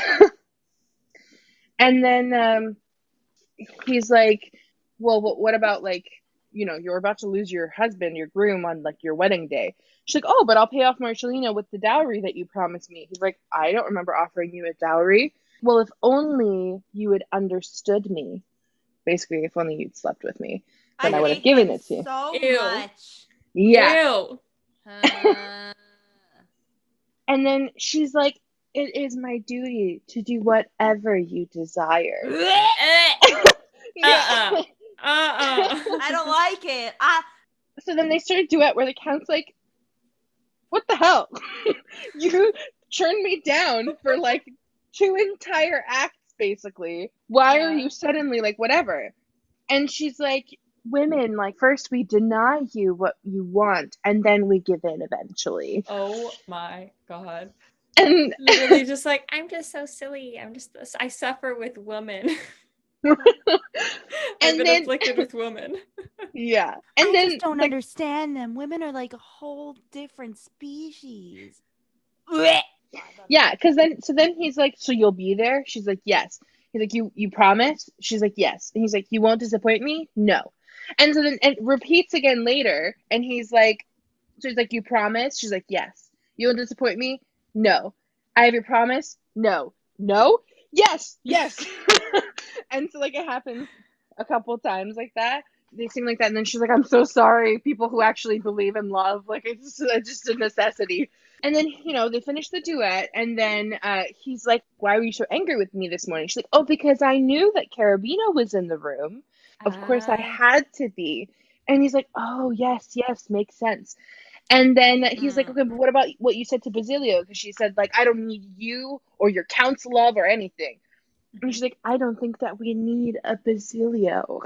and then um, he's like, well, what, what about like, you know, you're about to lose your husband, your groom on like your wedding day. She's like, oh, but I'll pay off Marcellina with the dowry that you promised me. He's like, I don't remember offering you a dowry. Well, if only you had understood me. Basically, if only you'd slept with me. Then I would have hate given him it to you. so Ew. much. Yeah. Ew. Uh, And then she's like, it is my duty to do whatever you desire. Uh-uh. Uh-uh. I don't like it. I So then they start a duet where the Count's like, what the hell? You turned me down for like two entire acts, basically. Why are Yeah. you suddenly like, whatever? And she's like, women, like, first we deny you what you want, and then we give in eventually. Oh my god. And Literally just like, I'm just so silly. I'm just, I suffer with women. I've And been then- afflicted with women. yeah. And I then just don't like, understand them. Women are like a whole different species. Yeah, because then so then he's like, so you'll be there? She's like, yes. He's like, you you promise? She's like, yes. And he's like, you won't disappoint me? No. And so then it repeats again later, and he's like, so he's like, you promise? She's like, yes. You won't disappoint me? No. I have your promise? No. No? Yes, yes. And so like it happens a couple times like that. They seem like that, and then she's like, I'm so sorry, people who actually believe in love. Like it's just, it's just a necessity. And then, you know, they finish the duet, and then uh, he's like, why were you so angry with me this morning? She's like, oh, because I knew that Carabina was in the room. Of uh... course I had to be. And he's like, oh, yes, yes, makes sense. And then he's mm. like, okay, but what about what you said to Basilio? Because she said, like, I don't need you or your count's love or anything. And she's like, I don't think that we need a Basilio.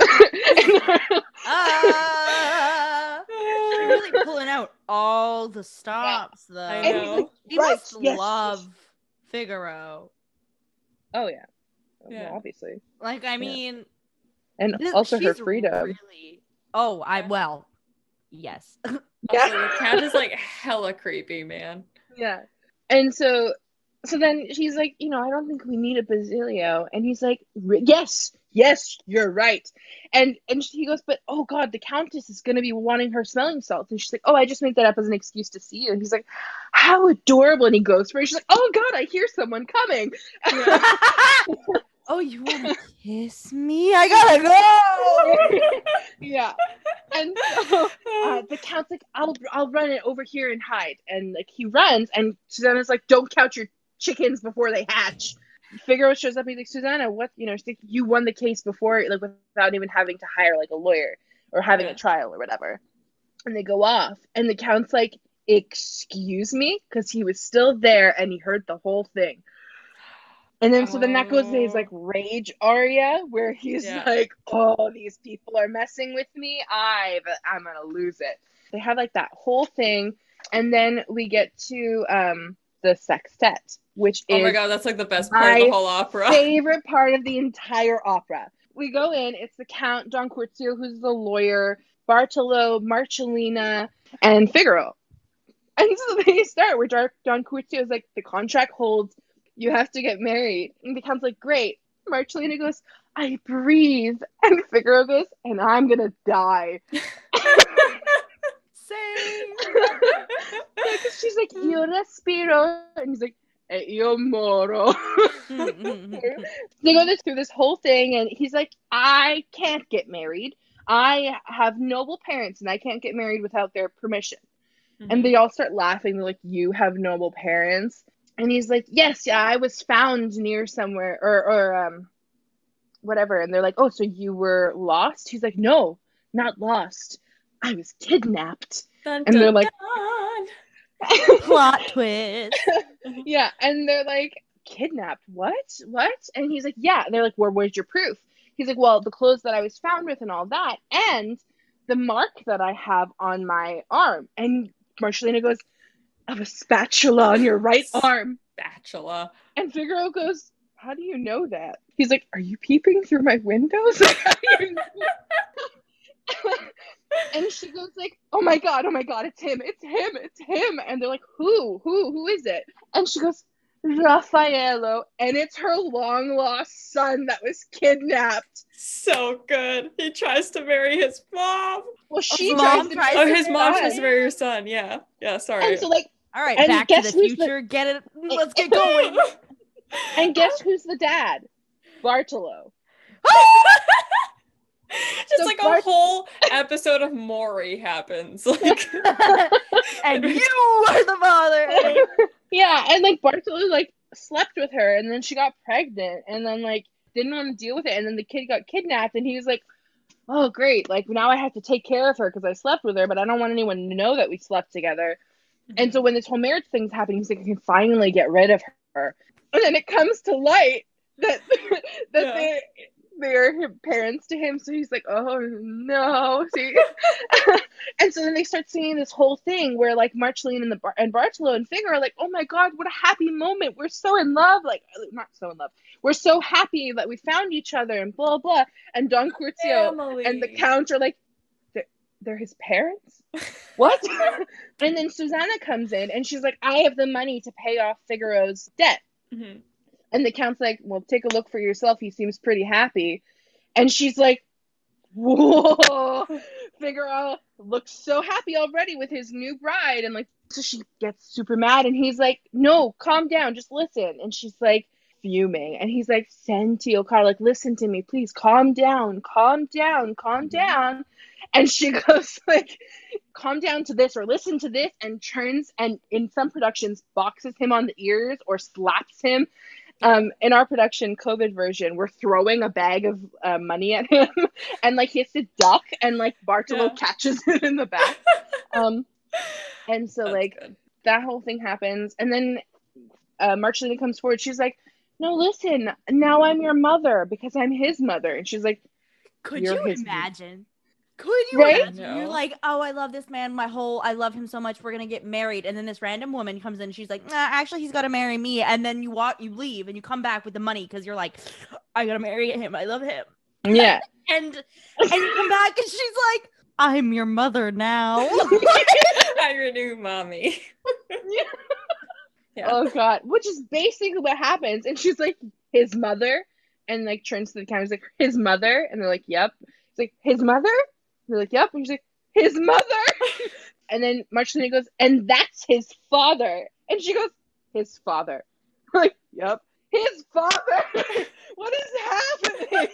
uh, she's really pulling out all the stops, though. I know. Like, he right. must yes. love Figaro. Oh, yeah. yeah. Well, obviously. Like, I mean... Yeah. And this, also her freedom. Really... Oh, I, well, yes. Yeah. Also, the cat is, like, hella creepy, man. Yeah. And so... So then she's like, you know, I don't think we need a Basilio. And he's like, yes, yes, you're right. And and he goes, but oh God, the Countess is going to be wanting her smelling salts. And she's like, oh, I just made that up as an excuse to see you. And he's like, how adorable. And he goes for it. She's like, oh God, I hear someone coming. Yeah. Oh, you want to kiss me? I gotta go. Yeah. And so uh, the Count's like, I'll I'll run it over here and hide. And like he runs, and Susanna's like, don't count your chickens before they hatch. Figaro shows up. He's like, Susanna, what? You know, she's like, you won the case before, like without even having to hire like a lawyer or having yeah. a trial or whatever. And they go off, and the Count's like, excuse me, because he was still there and he heard the whole thing. And then so then that goes to his like rage aria where he's yeah. like, oh, these people are messing with me. I I'm gonna lose it. They have like that whole thing, and then we get to um the sextet, which is oh my God, that's like the best part of the whole opera. Favorite part of the entire opera. We go in, it's the Count, Don Curzio, who's the lawyer, Bartolo, Marcellina, and Figaro. And so they start where Don Curzio is like, the contract holds, you have to get married. And the Count's like, great. Marcellina goes, I breathe. And Figaro goes, and I'm gonna die. Same. Because she's like, io respiro. And he's like, e io moro. They go this, through this whole thing, and he's like, I can't get married. I have noble parents, and I can't get married without their permission. Mm-hmm. And they all start laughing. They're like, you have noble parents? And he's like, yes, yeah, I was found near somewhere, or, or um, whatever. And they're like, oh, so you were lost? He's like, no, not lost. I was kidnapped. Dun, and dun, they're like, plot twist. Yeah, and they're like, kidnapped? What? What? And he's like, yeah. And they're like, well, where's your proof? He's like, well, the clothes that I was found with and all that, and the mark that I have on my arm. And Marcellina goes, of a spatula on your right arm. Spatula. And Figaro goes, how do you know that? He's like, are you peeping through my windows? Like, how do you know? And she goes like, oh my God, oh my God, it's him, it's him, it's him. And they're like, who, who, who is it? And she goes, Raffaello. And it's her long lost son that was kidnapped. So good. He tries to marry his mom. Well, she his tries mom to tries marry Oh, his mom son. tries to marry her son. Yeah. Yeah, sorry. And so like, all right, and Back to the who's Future. The... Get it. Let's get going. And guess who's the dad? Bartolo. Just so like Bart- a whole episode of Maury happens. Like, and you are the father. Yeah, and like Bartolo like slept with her, and then she got pregnant, and then like didn't want to deal with it, and then the kid got kidnapped, and he was like, oh great, like now I have to take care of her because I slept with her, but I don't want anyone to know that we slept together. Mm-hmm. And so when this whole marriage thing's happening, he's like, I can finally get rid of her. And then it comes to light that that yeah. they they're parents to him, so he's like, oh no. See? And so then they start singing this whole thing where like Marcellina and the Bar- and Bartolo and Figaro are like, oh my God, what a happy moment, we're so in love, like not so in love, we're so happy that we found each other and blah blah. And Don Curzio Family. and the Count are like, they're his parents? What? And then Susanna comes in and she's like, I have the money to pay off Figaro's debt. Mm-hmm. And the Count's like, well, take a look for yourself. He seems pretty happy. And she's like, whoa, Figaro looks so happy already with his new bride. And like, so she gets super mad and he's like, no, calm down, just listen. And she's like fuming. And he's like, Senti Okara, like, listen to me, please, calm down, calm down, calm down. And she goes like, calm down to this or listen to this, and turns and in some productions boxes him on the ears or slaps him. Um, in our production COVID version, we're throwing a bag of uh, money at him, and like he has to duck, and like Bartolo yeah. catches him in the back. Um, and so That's like good. That whole thing happens, and then uh, Marcellina comes forward. She's like, "No, listen, now I'm your mother because I'm his mother." And she's like, "Could you imagine?" Mother. Could you right? imagine? No. You're like, oh, I love this man. My whole, I love him so much. We're gonna get married, and then this random woman comes in. And she's like, nah, actually, he's got to marry me. And then you walk, you leave, and you come back with the money because you're like, I gotta marry him. I love him. Yeah. and and you come back, and she's like, I'm your mother now. I'm your new mommy. Yeah. Oh God, which is basically what happens. And she's like, his mother, and like turns to the camera, like, his mother, and they're like, yep. It's like, his mother. They're like, yep. And she's like, his mother. And then Marcellina goes, and that's his father. And she goes, his father. We're like, yep. His father. What is happening?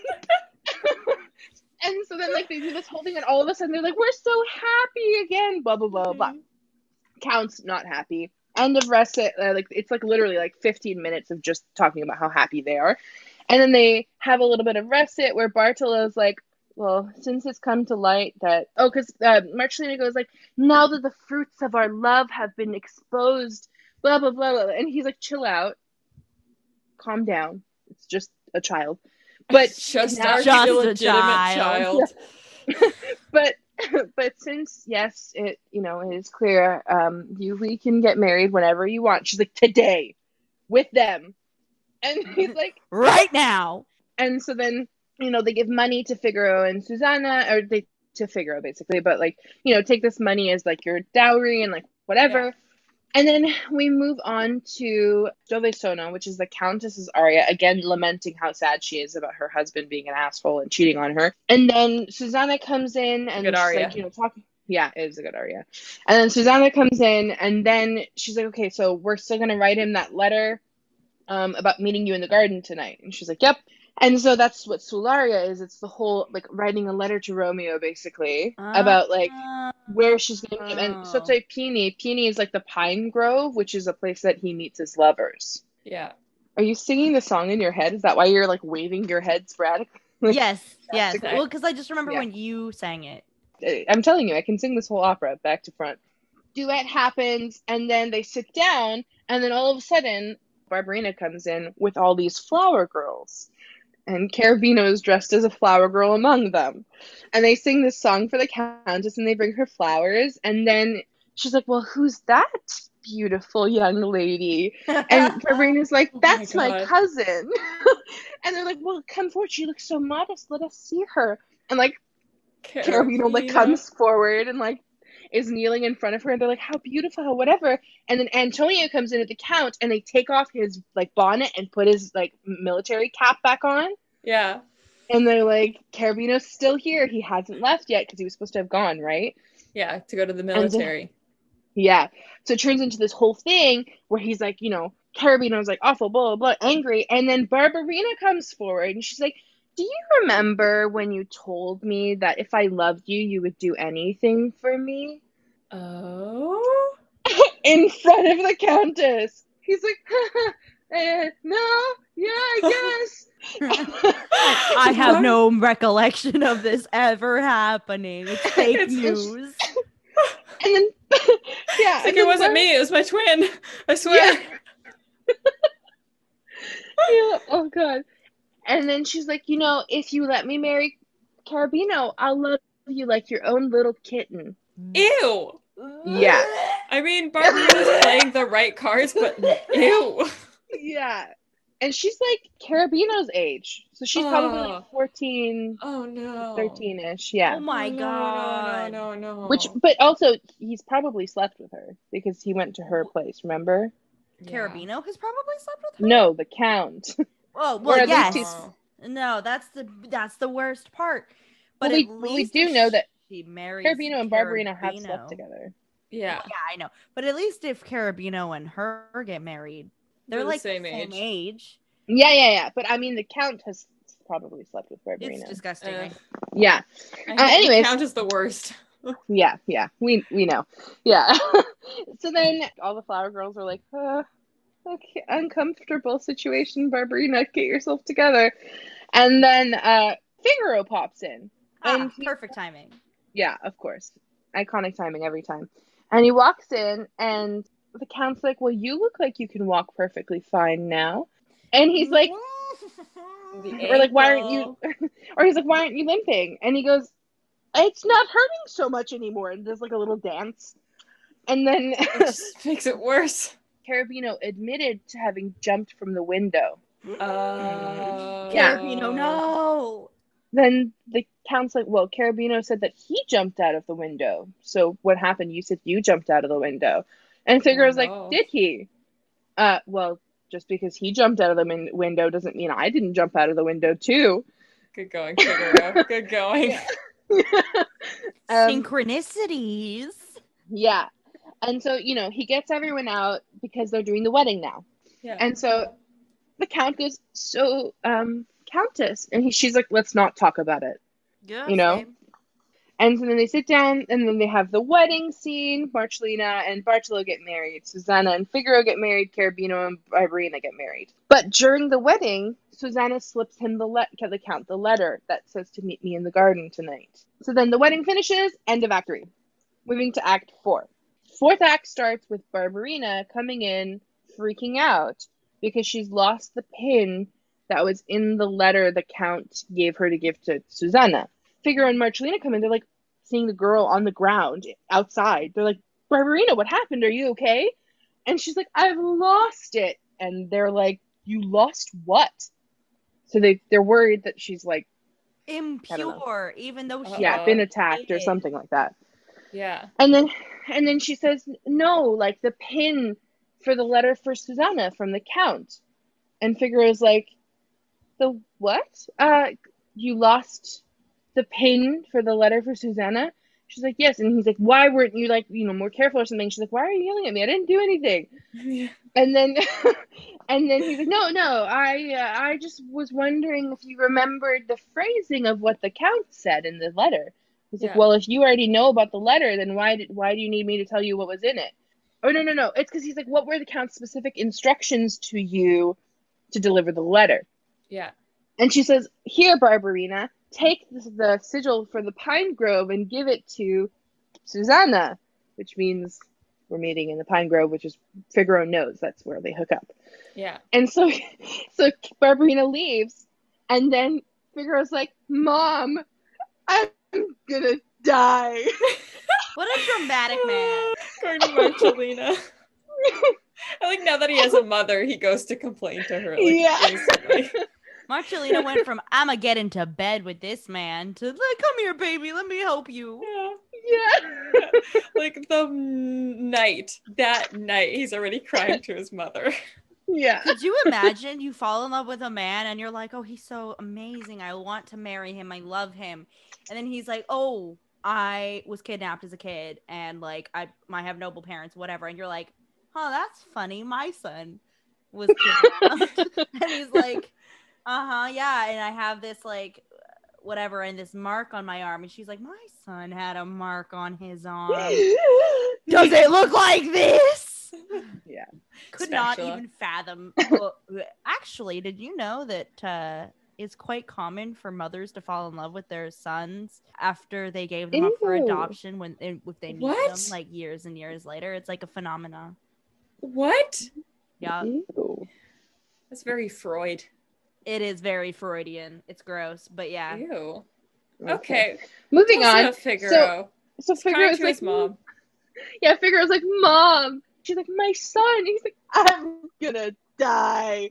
And so then like they do this whole thing, and all of a sudden they're like, we're so happy again. Blah, blah, blah, mm-hmm. blah. Count's not happy. End of recit. Uh, like it's like literally like fifteen minutes of just talking about how happy they are. And then they have a little bit of recit where Bartolo's like, well, since it's come to light that, oh, because uh, Marcellina goes like, now that the fruits of our love have been exposed, blah, blah, blah, blah. And he's like, chill out. Calm down. It's just a child. But just, now, just a legitimate child. child. but but since, yes, it, you know, it is clear, um, you we can get married whenever you want. She's like, today, with them. And he's like, right now. And so then, you know, they give money to Figaro and Susanna, or they to Figaro basically, but like, you know, take this money as like your dowry and like whatever. Yeah. And then we move on to Dove Sono, which is the Countess's aria, again lamenting how sad she is about her husband being an asshole and cheating on her. And then Susanna comes in and she's aria. like, you know, talking. Yeah, it is a good aria. And then Susanna comes in, and then she's like, okay, so we're still gonna write him that letter um, about meeting you in the garden tonight. And she's like, yep. And so that's what Sullaria is. It's the whole, like, writing a letter to Romeo, basically, uh, about, like, where she's going to meet him. And Sotto Pini, Pini is, like, the pine grove, which is a place that he meets his lovers. Yeah. Are you singing the song in your head? Is that why you're, like, waving your head sporadically? Yes, yes. Okay. Well, because I just remember yeah. when you sang it. I'm telling you, I can sing this whole opera back to front. Duet happens, and then they sit down, and then all of a sudden, Barberina comes in with all these flower girls. And Cherubino is dressed as a flower girl among them. And they sing this song for the Countess, and they bring her flowers. And then she's like, well, who's that beautiful young lady? And Cherubino's like, that's oh my, my cousin. And they're like, well, come forward. She looks so modest. Let us see her. And, like, Cherubino, like, comes forward and, like, is kneeling in front of her. And they're like, how beautiful, how whatever. And then Antonio comes in at the Count, and they take off his, like, bonnet and put his, like, military cap back on. Yeah. And they're like, Cherubino's still here. He hasn't left yet because he was supposed to have gone, right? Yeah, to go to the military. And, yeah. So it turns into this whole thing where he's like, you know, Cherubino's like awful, blah, blah, blah, angry. And then Barberina comes forward and she's like, do you remember when you told me that if I loved you, you would do anything for me? Oh? In front of the Countess. He's like, uh, no, yeah, I guess. I have no recollection of this ever happening. It's fake it's, news. It's, and then, yeah. It's like it wasn't Bar- me, it was my twin. I swear. Yeah. Yeah, oh, God. And then she's like, you know, if you let me marry Cherubino, I'll love you like your own little kitten. Ew. Yeah. I mean, Barberina's playing the right cards, but ew. Yeah. And she's like Carabino's age. So she's probably Oh. like fourteen, Oh no. thirteen-ish. Oh Yeah. my Oh, no, god. No, no, no, no. Which, but also, he's probably slept with her because he went to her place, remember? Yeah. Carabino has probably slept with her? No, the Count. Oh, Or well, at yes. least Oh. No, that's the that's the worst part. But Well, we- at but we least do if know that she marries Carabino and Barbarina have slept Carabino- together. Yeah. Yeah, I know. But at least if Carabino and her get married, they're, They're the like same the same age. age. Yeah, yeah, yeah. But I mean, the Count has probably slept with It's Barbarina. disgusting. Ugh. Yeah. I Uh, hate- anyways. the Count is the worst. Yeah, yeah. We we know. Yeah. So then all the flower girls are like, uh, okay, uncomfortable situation, Barbarina, get yourself together. And then uh Figaro pops in. Ah, And he- perfect timing. Yeah, of course. Iconic timing every time. And he walks in, and the Count's like, well, you look like you can walk perfectly fine now. And he's like, The or like, why aren't you, ankle. or he's like, why aren't you limping? And he goes, it's not hurting so much anymore. And does like a little dance. And then It just makes it worse. Carabino admitted to having jumped from the window. Uh, Yeah. Carabino, no. Then the Count's like, well, Carabino said that he jumped out of the window. So what happened? You said you jumped out of the window. And Figaro's Oh, like, no. did he? Uh, well, just because he jumped out of the min- window doesn't mean I didn't jump out of the window too. Good going, Figaro. Good going. Um, Synchronicities. yeah. And so, you know, he gets everyone out because they're doing the wedding now. Yeah. And so the Count goes, so, um, Countess. And he, she's like, let's not talk about it. Yeah, You know? same. And so then they sit down, and then they have the wedding scene. Marcellina and Bartolo get married. Susanna and Figaro get married. Carabino and Barbarina get married. But during the wedding, Susanna slips him the, le- the Count the letter that says to meet me in the garden tonight. So then the wedding finishes, end of Act three. Moving to Act four. Fourth act starts with Barbarina coming in, freaking out, because she's lost the pin that was in the letter the Count gave her to give to Susanna. Figaro and Marcellina come in, they're like, seeing the girl on the ground outside. They're like, Barbarina, what happened? Are you okay? And she's like, I've lost it. And they're like, you lost what? So they, they're worried that she's like, Impure, even though she yeah, Uh-oh. been attacked or did. something like that. Yeah. And then and then she says, no, like the pin for the letter for Susanna from the Count. And Figaro's like, the what? Uh, you lost the pin for the letter for Susanna? She's like, yes. And he's like, why weren't you like, you know, more careful or something? She's like, why are you yelling at me? I didn't do anything. Yeah. And then, and then he's like, no, no, I, uh, I just was wondering if you remembered the phrasing of what the Count said in the letter. He's like, Yeah. well, if you already know about the letter, then why did, why do you need me to tell you what was in it? Oh, no, no, no. It's because he's like, what were the Count's specific instructions to you to deliver the letter? Yeah. And she says, here, Barbarina, take the, the sigil for the Pine Grove and give it to Susanna, which means we're meeting in the Pine Grove, which is Figaro knows that's where they hook up. Yeah. And so, so Barbarina leaves, and then Figaro's like, Mom, I'm gonna die. What a dramatic man. Going to Marcellina. I like now that he has a mother, he goes to complain to her. Like, Yeah. instantly. Marcellina went from I'ma get into bed with this man to like, come here, baby, let me help you. Yeah. Yeah. Like the night, that night, he's already crying to his mother. Yeah. Could you imagine you fall in love with a man and you're like, oh, he's so amazing. I want to marry him. I love him. And then he's like, oh, I was kidnapped as a kid and like I might have noble parents, whatever. And you're like, oh, that's funny. My son was kidnapped. And he's like, uh-huh, yeah. And I have this like whatever and this mark on my arm. And she's like, my son had a mark on his arm. Does it look like this? Yeah. Could Spatula. not even fathom. Well, actually, did you know that uh, it's quite common for mothers to fall in love with their sons after they gave them up for Ew. adoption when if they meet What? them like years and years later? It's like a phenomenon. What? Yeah, Ew. That's very Freud. it is very Freudian. It's gross, but yeah. Ew. Okay. Moving Tell us on. about Figaro. So He's crying Figaro's to like, his mom. yeah, Figaro's like, Mom. She's like, my son. He's like, I'm gonna die.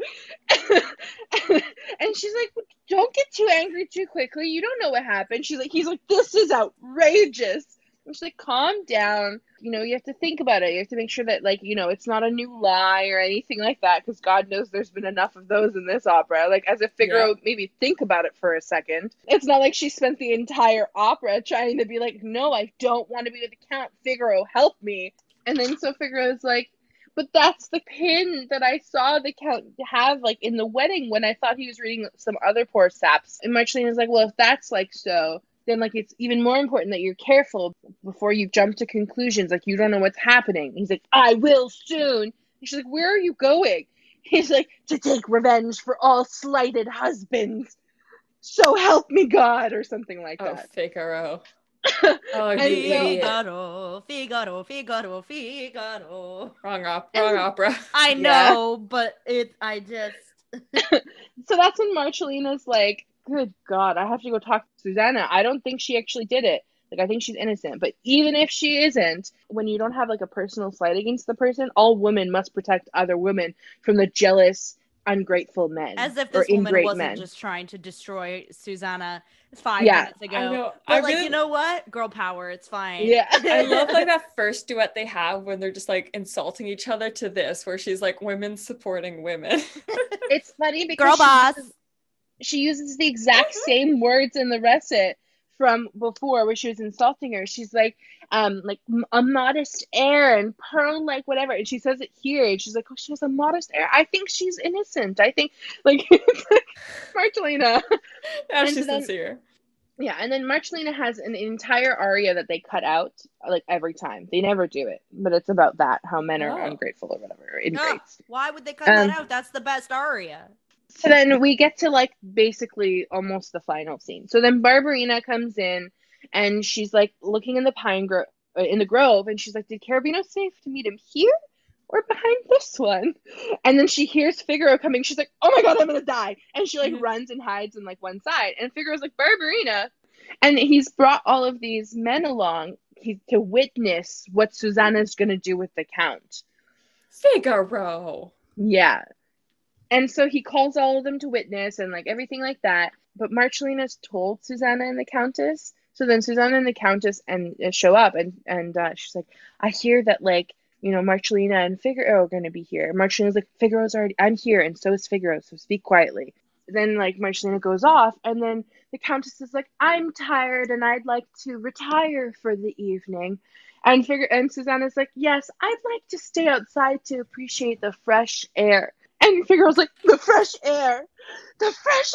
And she's like, don't get too angry too quickly. You don't know what happened. She's like, he's like, this is outrageous. And she's like, calm down. You know, you have to think about it. You have to make sure that, like, you know, it's not a new lie or anything like that, because God knows there's been enough of those in this opera. Like, as if Figaro Yeah. maybe think about it for a second. It's not like she spent the entire opera trying to be like, no, I don't want to be with the Count. Figaro, help me. And then so Figaro's like, but that's the pin that I saw the Count have, like, in the wedding when I thought he was reading some other poor saps. And Marcelina's like, well, if that's, like, so, then, like, it's even more important that you're careful before you jump to conclusions. Like, you don't know what's happening. He's like, I will soon. And she's like, where are you going? He's like, to take revenge for all slighted husbands. So help me God, or something like Oh, that. Figaro. Oh, you And idiot. Figaro, Figaro, Figaro, Figaro. Wrong, op- wrong opera. I Yeah. know, but it. I just. So that's when Marcelina's like, good God, I have to go talk to Susanna. I don't think she actually did it. Like, I think she's innocent. But even if she isn't, when you don't have, like, a personal slight against the person, all women must protect other women from the jealous, ungrateful men. As if or this woman ingrate wasn't men. just trying to destroy Susanna five Yeah. minutes ago. I know. But, I like, really- you know what? Girl power. It's fine. Yeah. I love, like, that first duet they have when they're just, like, insulting each other, to this, where she's like, women supporting women. It's funny because Girl she boss. uses, she uses the exact same words in the recit from before, where she was insulting her. She's like, um, like m- a modest air and pearl, like whatever. And she says it here, and she's like, oh, she has a modest air. I think she's innocent. I think, like, it's like Marcelina. Now And she's then- sincere. Yeah, and then Marcelina has an entire aria that they cut out, like, every time. They never do it, but it's about that, how men are Oh. ungrateful or whatever, or Ah, ingrates. why would they cut Um, that out? That's the best aria. So then we get to, like, basically almost the final scene. So then Barbarina comes in, and she's, like, looking in the pine grove, in the grove, and she's like, did Carabino say to meet him here or behind this one? And then she hears Figaro coming. She's like, oh my God, I'm gonna die. And she, like, Mhm. runs and hides in, like, one side. And Figaro's like, Barbarina. And he's brought all of these men along he, to witness what Susanna's gonna do with the Count. Figaro. Yeah. And so he calls all of them to witness and, like, everything like that. But Marcelina's told Susanna and the Countess. So then Susanna and the Countess and uh, show up, and and uh, she's like, I hear that, like, you know, Marcelina and Figaro are going to be here. Marcelina's like, Figaro's already, I'm here, and so is Figaro, so speak quietly. Then, like, Marcelina goes off, and then the Countess is like, I'm tired, and I'd like to retire for the evening. And Figaro and Susanna's like, yes, I'd like to stay outside to appreciate the fresh air. And Figaro's like, the fresh air, the fresh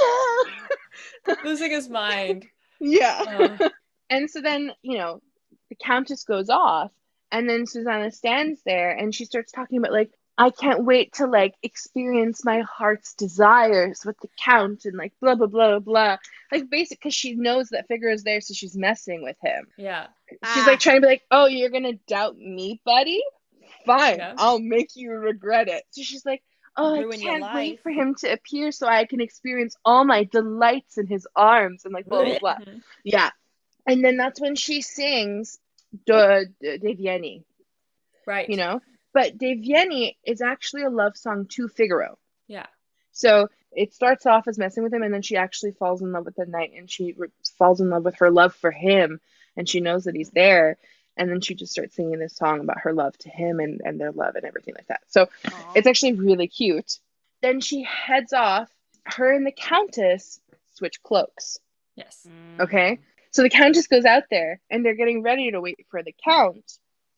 air. Losing his mind. Yeah. Oh. And so then, you know, the Countess goes off, and then Susanna stands there, and she starts talking about, like, I can't wait to, like, experience my heart's desires with the Count, and, like, blah, blah, blah, blah. Like, basic, because she knows that Figaro's there, so she's messing with him. Yeah. She's, Ah. like, trying to be like, oh, you're going to doubt me, buddy? Fine, Yeah. I'll make you regret it. So she's like, oh, Ruin I your can't wait life. for him to appear so I can experience all my delights in his arms, and, like, blah, blah, blah. Mhm. Yeah. And then that's when she sings De, De, De Vieni, Right. you know? But De Vieni is actually a love song to Figaro. Yeah. So it starts off as messing with him, and then she actually falls in love with the knight, and she re- falls in love with her love for him, and she knows that he's there. And then she just starts singing this song about her love to him and, and their love and everything like that. So Aw. it's actually really cute. Then she heads off. Her and the Countess switch cloaks. Yes. Mm. Okay? So the Countess goes out there, and they're getting ready to wait for the Count.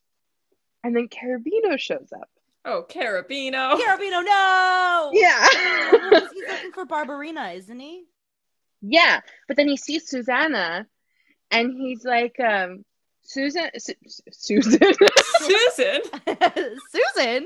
And then Carabino shows up. Oh, Carabino. Carabino, no! Yeah. Oh, 'cause he's looking for Barbarina, isn't he? Yeah. But then he sees Susanna, and he's like, um, Susan, Su- Su- Susan. Susan. Susan?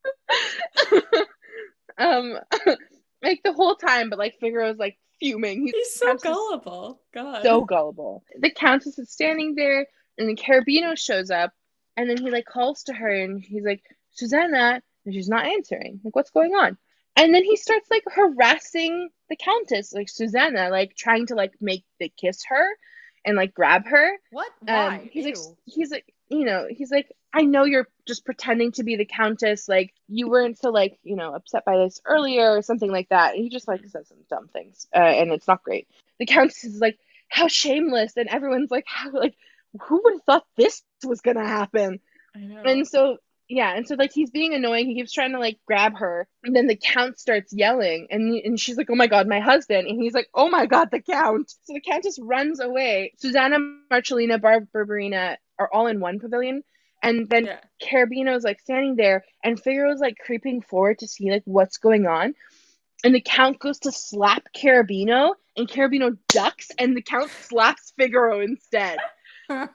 um, like the whole time, but like Figaro's like fuming. He's so Countess is gullible. God. so gullible. The Countess is standing there, and then Carabino shows up, and then he like calls to her, and he's like, Susanna, and she's not answering. Like, what's going on? And then he starts like harassing the Countess, like Susanna, like trying to like make the kiss her and like grab her. What? Um, Why? he's like, Ew. he's like, you know, he's like, I know you're just pretending to be the countess. Like, you weren't so, like, you know, upset by this earlier or something like that. And he just, like, says some dumb things. Uh, and it's not great. The countess is like, how shameless. And everyone's like, how, like, who would have thought this was going to happen? I know. And so, yeah. And so, like, he's being annoying. He keeps trying to, like, grab her. And then the count starts yelling. And, and she's like, oh, my God, my husband. And he's like, oh, my God, the count. So the countess runs away. Susanna, Marcellina, Barb, Barbarina are all in one pavilion. And then Yeah. Cherubino's like standing there, and Figaro's like creeping forward to see like what's going on. And the count goes to slap Cherubino, and Cherubino ducks, and the count slaps Figaro instead. And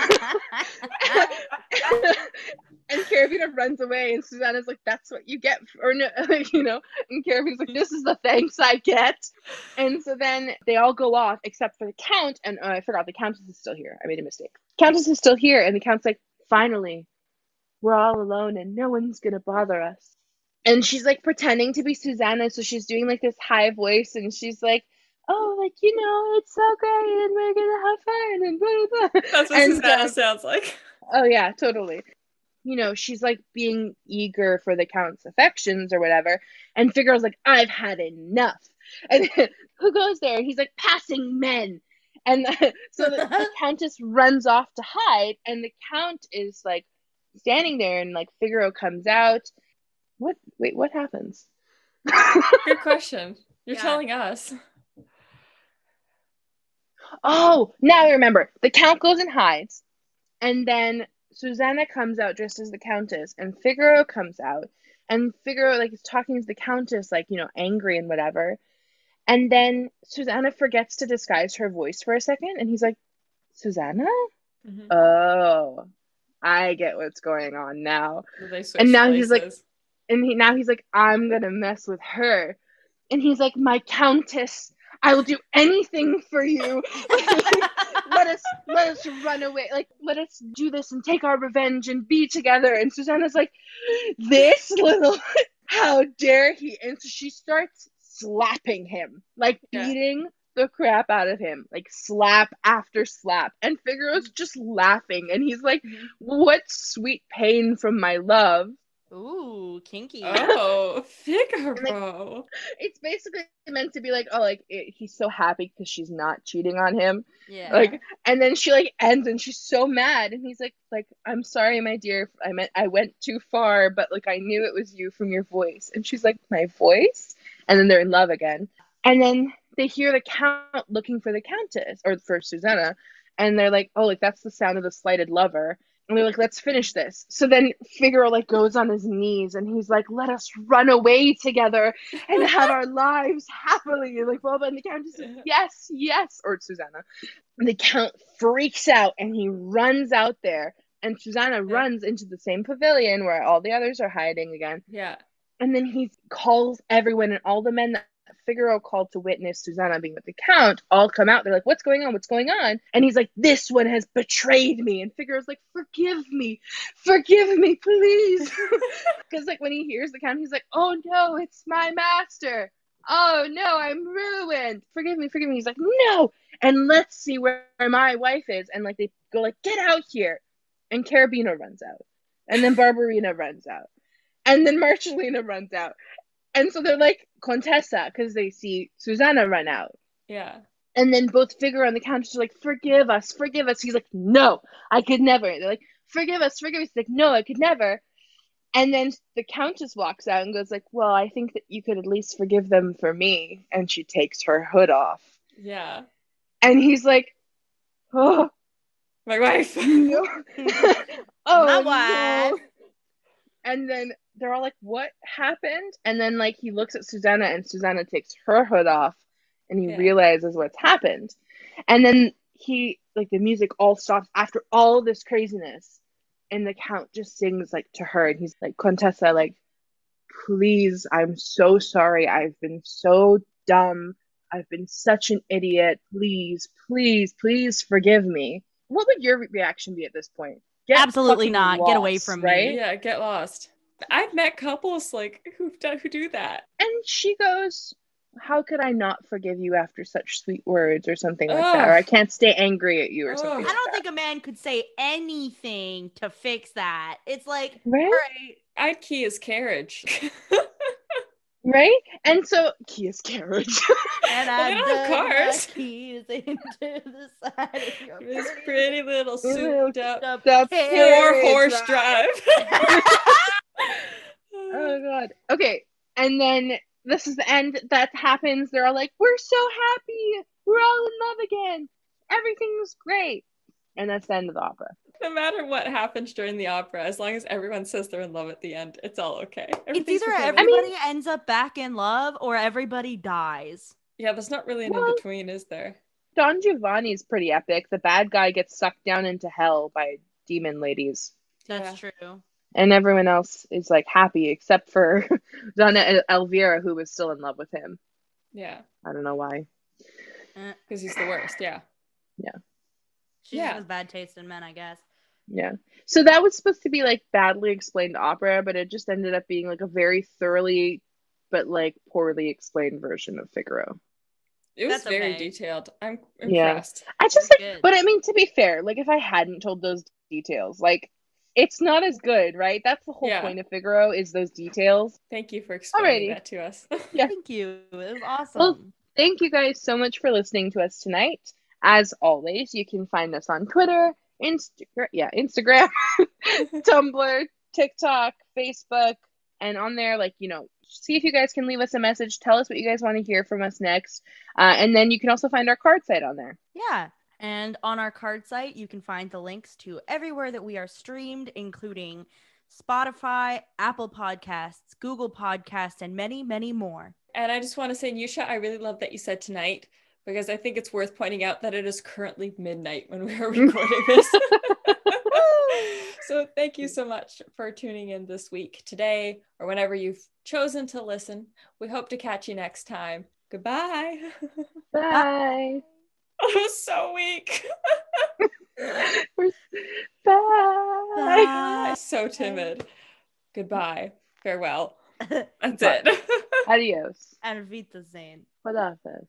Cherubino runs away, and Susanna's like, "That's what you get," for, you know. And Cherubino's like, "This is the thanks I get." And so then they all go off, except for the count. And uh, I forgot the countess is still here. I made a mistake. Countess is still here, and the count's like, finally, we're all alone and no one's gonna bother us. And she's like pretending to be Susanna, so she's doing like this high voice, and she's like, oh, like, you know, it's so great and we're gonna have fun and blah, blah, blah. That's what and, Susanna uh, sounds like. Oh yeah, totally. You know, she's like being eager for the count's affections or whatever, and Figaro's like, I've had enough. And who goes there? He's like, passing men. And the, so the, the countess runs off to hide, and the count is like standing there, and like Figaro comes out. What? Wait, what happens? Good question. You're Yeah. telling us. Oh, now I remember. The count goes and hides, and then Susanna comes out dressed as the countess, and Figaro comes out, and Figaro like is talking to the countess, like, you know, angry and whatever. And then Susanna forgets to disguise her voice for a second, and he's like, Susanna? Mhm. Oh, I get what's going on now. So they switch And now places. he's like, and he now he's like, I'm gonna mess with her. And he's like, my countess, I will do anything for you. let us let us run away. Like, let us do this and take our revenge and be together. And Susanna's like, this little, how dare he? And so she starts slapping him, like Yeah. beating the crap out of him, like slap after slap. And Figaro's just laughing, and he's like, Mhm. what sweet pain from my love. Ooh, kinky. Oh, Figaro. It's basically meant to be like, oh, like it, he's so happy because she's not cheating on him. Yeah. Like, and then she like ends, and she's so mad, and he's like, like, I'm sorry, my dear, I meant I went too far, but like I knew it was you from your voice. And she's like, my voice? And then they're in love again. And then they hear the count looking for the countess, or for Susanna, and they're like, oh, like that's the sound of the slighted lover. And they're like, let's finish this. So then Figaro like goes on his knees, and he's like, let us run away together and have our lives happily. And like, blah, blah. And the countess says, yes, yes. Or Susanna. And the count freaks out, and he runs out there. And Susanna Yeah. runs into the same pavilion where all the others are hiding again. Yeah. And then he calls everyone, and all the men that Figaro called to witness Susanna being with the count all come out. They're like, what's going on? What's going on? And he's like, this one has betrayed me. And Figaro's like, forgive me. Forgive me, please. Because like when he hears the count, he's like, oh no, it's my master. Oh no, I'm ruined. Forgive me, forgive me. He's like, no. And let's see where my wife is. And like they go like, get out here. And Cherubino runs out. And then Barbarina runs out. And then Marcellina runs out. And so they're like, Contessa, because they see Susanna run out. Yeah. And then both Figaro and the Countess are like, forgive us, forgive us. He's like, no, I could never. They're like, forgive us, forgive us. He's like, no, I could never. And then the Countess walks out and goes like, well, I think that you could at least forgive them for me. And she takes her hood off. Yeah. And he's like, oh, My wife. no. oh, My no. wife. And then they're all like, what happened? And then like he looks at Susanna, and Susanna takes her hood off, and he Yeah. realizes what's happened. And then he like the music all stops after all this craziness, and the Count just sings like to her, and he's like, Contessa, like, please, I'm so sorry. I've been so dumb. I've been such an idiot. Please, please, please forgive me. What would your reaction be at this point? Get Absolutely fucking not. Get away lost, from me. right? Yeah, get lost. I've met couples like who do, who do that. And she goes, how could I not forgive you after such sweet words or something like Ugh. that? Or I can't stay angry at you or Ugh. something I like don't that. think a man could say anything to fix that. It's like, Right? all right. I'd key his carriage. Right? And so, Kia's carriage. And Well, I they don't have dug my cars. keys into the side of your This pretty pretty little souped up up The carriage. four horse ride. drive. Oh god. Okay. And then this is the end. That happens. They're all like, we're so happy. We're all in love again. Everything's great. And that's the end of the opera. No matter what happens during the opera, as long as everyone says they're in love at the end, it's all okay. It's Everything's either forgiven. everybody ends up back in love or everybody dies. Yeah, there's not really an Well- in-between, is there? Don Giovanni's pretty epic. The bad guy gets sucked down into hell by demon ladies. That's Yeah. true. And everyone else is like happy except for Donna Elvira, who was still in love with him. Yeah, I don't know why. because he's the worst, yeah. She Yeah. just has bad taste in men, I guess. Yeah. So that was supposed to be like badly explained opera, but it just ended up being like a very thoroughly but like poorly explained version of Figaro. It was That's very okay. detailed. I'm Yeah. impressed. I just That's like, good. but I mean, to be fair, like if I hadn't told those details, like it's not as good, right? That's the whole Yeah. point of Figaro is those details. Thank you for explaining Alrighty. that to us. Yeah. Thank you. It was awesome. Well, thank you guys so much for listening to us tonight. As always, you can find us on Twitter, Instagram, yeah, Instagram, Tumblr, TikTok, Facebook, and on there, like, you know, see if you guys can leave us a message. Tell us what you guys want to hear from us next. Uh, and then you can also find our card site on there. Yeah. And on our card site, you can find the links to everywhere that we are streamed, including Spotify, Apple Podcasts, Google Podcasts, and many, many more. And I just want to say, Yusha, I really love that you said tonight, because I think it's worth pointing out that it is currently midnight when we are recording this. So thank you so much for tuning in this week, today, or whenever you've chosen to listen. We hope to catch you next time. Goodbye. Bye. I was so weak. We're- Bye. I'm so timid. Goodbye. Farewell. That's it. Adios. And Vita Zane. What else?